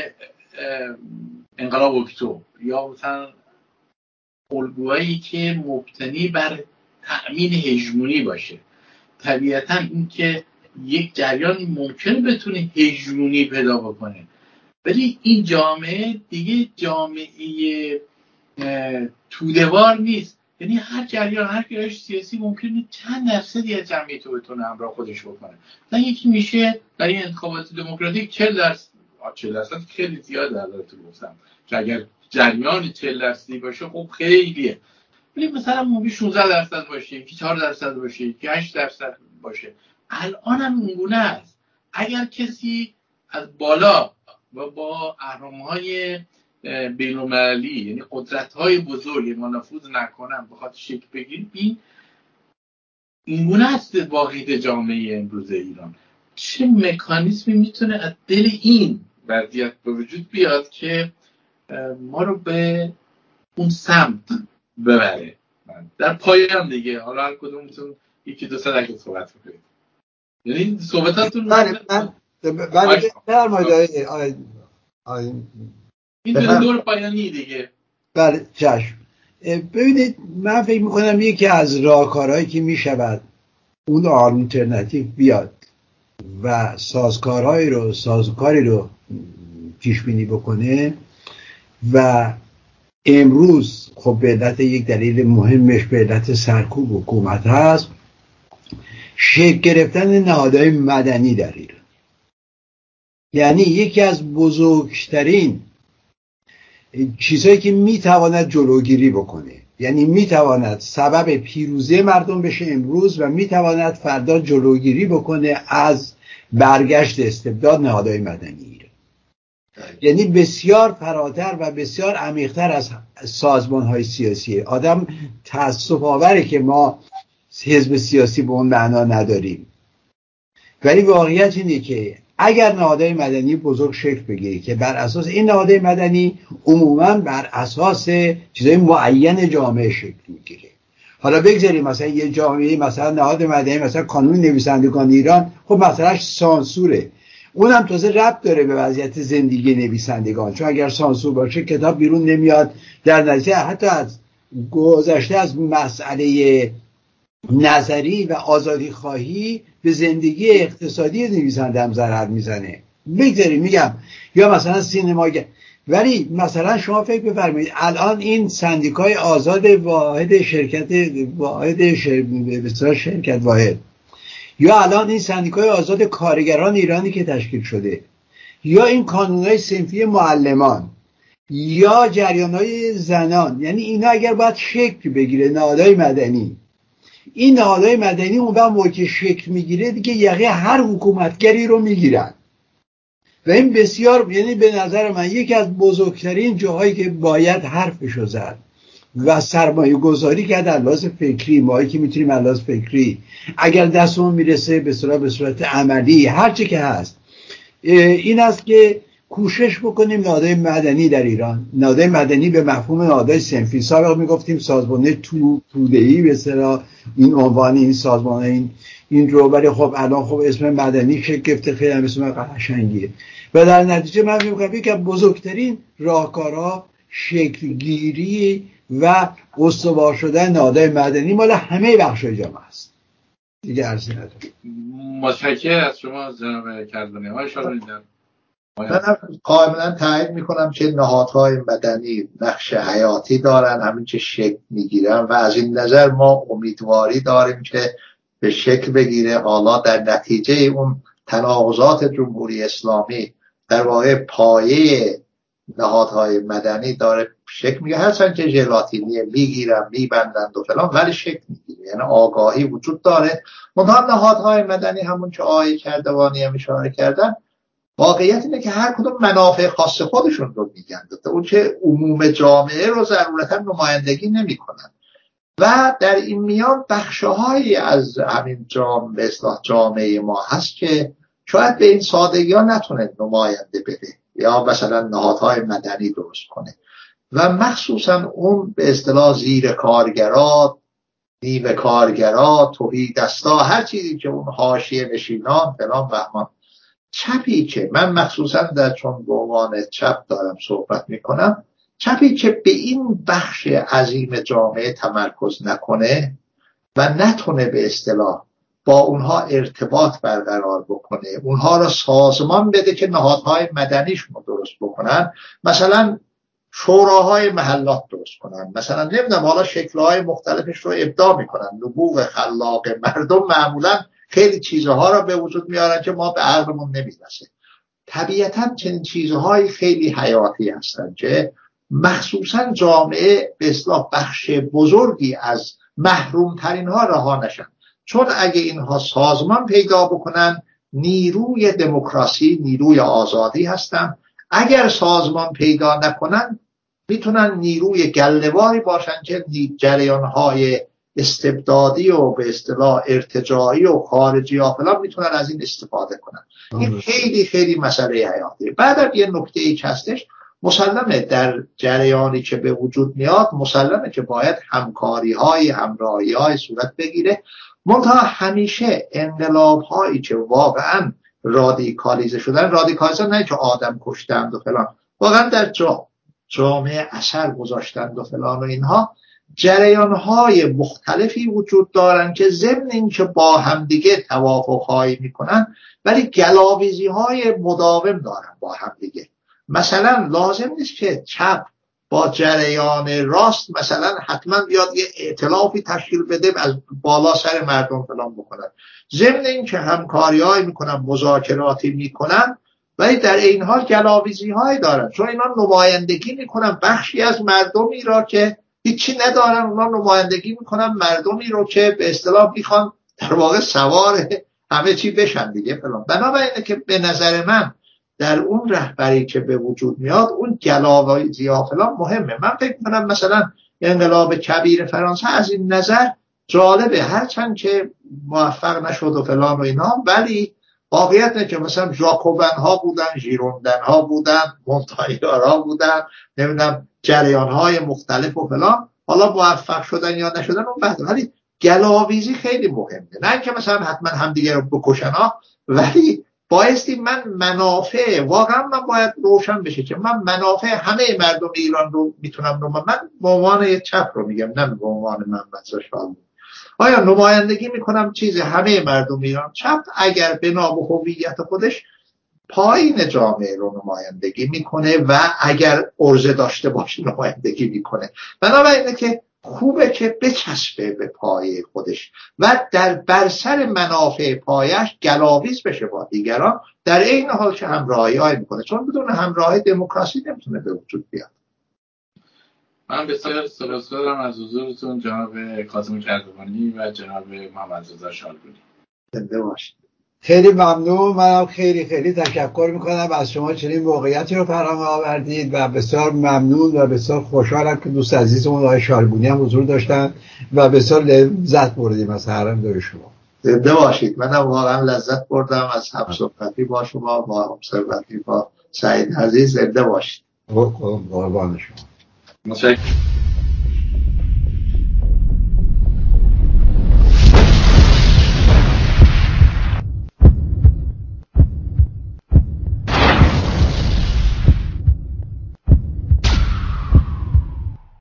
انقلاب اکتبر، یا مثلا الگویی که مبتنی بر تأمین هژمونی باشه. طبیعتا این که یک جریان ممکنه بتونه هژمونی پیدا بکنه، ولی این جامعه دیگه جامعه توده‌وار نیست. یعنی هر جریان، هر گرایش سیاسی ممکنه چند درصدی از جمعیت تو بتونه همراه خودش بکنه. مثلا یکی میشه در این انتخابات دموکراتیک چهل درصد، چهل درصد خیلی زیاده البته گفتم که اگر جریان چهل درصدی باشه خب خیلیه، ولی مثلا ممکن شانزده درصد باشه، یکی چهار درصد باشه، یکی هشت درصد باشه. الان هم اونگونه است. اگر کسی از بالا و با اهرم‌های بین‌المللی، یعنی قدرت‌های بزرگ ما نفوذ نکنن بخاطر شکل بگیریم، این اینگونه است واقعیت جامعه امروز ایران. چه مکانیزمی میتونه از دل این وضعیت به وجود بیاد که ما رو به اون سمت ببره؟ در پایان دیگه حالا هر کدومتون یکی دو سه دقیقه صحبت کنید. یعنی صحبتاتون من من من در مورد این دو دور پایانی دیگه. بله چشم. ببینید من فکر میکنم یکی از راهکارهایی که میشود اون آلترناتیو بیاد و سازکارهایی رو سازکاری رو پیش بینی بکنه و امروز خب به علت یک دلیل مهمش به علت سرکوب حکومت هست، شکل گرفتن نهادهای مدنی در ایران. یعنی یکی از بزرگترین چیزهایی که میتواند جلوگیری بکنه، یعنی میتواند سبب پیروزی مردم بشه امروز و میتواند فردا جلوگیری بکنه از برگشت استبداد، نهادهای مدنی ایران. یعنی بسیار فراتر و بسیار عمیق‌تر از سازمان‌های سیاسی. آدم تأسف آوره که ما حزب سیاسی به اون معنا نداریم، ولی واقعیت اینه که اگر نهادهای مدنی بزرگ شکل بگیره که بر اساس این نهادهای مدنی عموماً بر اساس چیزای معین جامعه شکل میگیره. حالا بگذاریم مثلا یه جامعه مثلا نهاد مدنی مثلا کانون نویسندگان ایران، خب مثلا سانسوره، اونم تازه ربط داره به وضعیت زندگی نویسندگان، چون اگر سانسور باشه کتاب بیرون نمیاد. در نتیجه حتی از گذشته از مسئله نظری و آزادی خواهی به زندگی اقتصادی نویسنده هم ضرر میزنه. بگذاریم میگم یا مثلا سینماگر. ولی مثلا شما فکر بفرمایید الان این سندیکای آزاد واحد شرکت واحد شر... شرکت واحد، یا الان این سندیکای آزاد کارگران ایرانی که تشکیل شده، یا این کانونهای صنفی معلمان، یا جریانهای زنان، یعنی اینا اگر باید شکل بگیره نهادهای مدنی، این نهادهای مدنی اون وقت موقع شکل میگیره دیگه یقه هر حکومتگری رو میگیرن و این بسیار، یعنی به نظر من یکی از بزرگترین جاهایی که باید حرفشو زد و سرمایه گذاری کرد از لحاظ فکری. ما که میتونیم از لحاظ فکری اگر دستمون میرسه به صورت به صورت عملی هرچی که هست این است که کوشش بکنیم نهادهای مدنی در ایران، نهادهای مدنی به مفهوم نهادهای صنفی، سابق میگفتیم سازمان تو توده‌ای به اصطلاح این عنوان این سازمان این این رو، ولی خب الان خب اسم مدنی شکل گرفته، خیلی هم اسم قشنگیه و در نتیجه من میگم یکی از بزرگترین راهکارها شکلگیری و استوار شدن نهادهای مدنی مال همه بخش‌های جامعه است. دیگه عرضی ندارم. متشکرم از شما جناب کردانی. آقای شاروانی من کاملا تایید میکنم که نهادهای مدنی نقش حیاتی دارن، همین که شکل میگیرن و از این نظر ما امیدواری داریم که به شکل بگیره. حالا در نتیجه اون تناقضات جمهوری اسلامی در واقع پایه نهادهای مدنی داره شکل میگیره، هرچند که ژلاتینیه میگیرن میبندند و فلان، ولی شکل میگیره، یعنی آگاهی وجود داره. منتها نهادهای مدنی همون که آقای کردوانی هم اشاره کردن، واقعیت اینه که هر کدوم منافع خاص خودشون رو میگن، اون که عموم جامعه رو ضرورتا نمایندگی نمیکنن و در این میان بخشهایی از همین جامعه به اصطلاح جامعه ما هست که شاید به این سادگی ها نتونه نماینده بده یا مثلا نهادهای مدنی درست کنه و مخصوصا اون به اصطلاح زیر کارگرا، نیمه کارگرا، توحیدستا، هر چیزی که اون حاشیه نشینان فلان بهمان، چپی که من مخصوصا در چون به عنوان چپ دارم صحبت میکنم، چپی که به این بخش عظیم جامعه تمرکز نکنه و نتونه به اصطلاح با اونها ارتباط برقرار بکنه، اونها را سازمان بده که نهادهای مدنیشون رو درست بکنن، مثلا شوراهای محلات درست کنن، مثلا نمیدونم حالا شکل‌های مختلفش رو ابداع میکنن، نبوغ خلاق مردم معمولا خیلی چیزها را به وجود میارن که ما به عقلمون نمیرسه. طبیعتاً چنین چیزهای خیلی حیاتی هستن که مخصوصاً جامعه به اصطلاح بخش بزرگی از محروم ترین ها رها نشن، چون اگه اینها سازمان پیدا بکنن نیروی دموکراسی، نیروی آزادی هستن. اگر سازمان پیدا نکنن میتونن نیروی گله‌واری باشن که جریان‌های استبدادی و به اصطلاح ارتجاعی و خارجی ها فلان میتونن از این استفاده کنن. این خیلی خیلی مسئله حیاتیه. بعدم یه نکته ای که هستش، مسلمه در جریانی که به وجود میاد مسلمه که باید همکاری های همراهی های صورت بگیره، منتها همیشه انقلاب هایی که واقعا رادیکالیزه شدن، رادیکالیزه نه که آدم کشتند و فلان، واقعا در جا جامعه اثر گذاشتند و فلان و اینها، جریان‌های مختلفی وجود دارن که ضمن اینکه با همدیگه توافق‌هایی میکنن ولی گلاویزی‌های مداوم دارن با همدیگه. مثلا لازم نیست که چپ با جریان راست مثلا حتما بیاد یه ائتلافی تشکیل بده از بالا سر مردم فلان بکنن، ضمن اینکه همکاری‌هایی میکنن، مذاکراتی میکنن، ولی در این حال گلاویزی‌هایی دارن، چون اینا نمایندگی میکنن بخشی از مردمی را که هیچی ندارن، اونا نمایندگی میکنن مردمی رو که به اصطلاح میخوان در واقع سوار همه چی بشن دیگه فلان. بنابراینه که به نظر من در اون رهبری که به وجود میاد اون گلاویزی ها فلان مهمه. من فکر میکنم مثلا انقلاب کبیر فرانسه از این نظر جالبه، هرچند که موفق نشد و فلان و اینا، ولی واقعیت نه که مثلا ژاکوبن ها بودن، ژیروندن ها بودن، مونتانیار ها بودن، نمیدونم جریان های مختلف و فلان، حالا موفق شدن یا نشدن اون بحث، ولی گلاویزی خیلی مهمه. نه که مثلا حتما همدیگه رو بکشن ها، ولی بایستی من منافع، واقعا من باید روشن بشه که من منافع همه مردم ایران رو میتونم نماینده، من به عنوان یه چپ رو میگم نه به عنوان من مثلا آیا نمایندگی میکنم چیز همه مردم ایران. چپ اگر بنا به هویت خودش پایین جامعه رو نمایندگی میکنه و اگر عرضه داشته باشه نمایندگی میکنه، بنابراینه که خوبه که بچسبه به پایه خودش و در برسر منافع پایش گلاویز بشه با دیگران، در این حال که همراهی های میکنه، چون بدون همراهی دموکراسی نمیتونه به وجود بیاد. من بسیار سپاسگزارم از حضورتون جناب کاظم کردوانی و جناب محمد رضا شالگونی. زنده باشید. خیلی ممنون. منم خیلی خیلی تشکر میکنم از شما چنین موقعیتی رو فراهم آوردید و بسیار ممنون و بسیار خوشحالم که دوست عزیزمون آقای شالگونی هم حضور داشتن و بسیار لذت بردیم از حرم دوی شما. زنده باشید. منم واقعا لذت بردم از همصحبتی با شما، با همصحبتی با سعید عزیز. زنده باشید. قربان شما. متشکرم.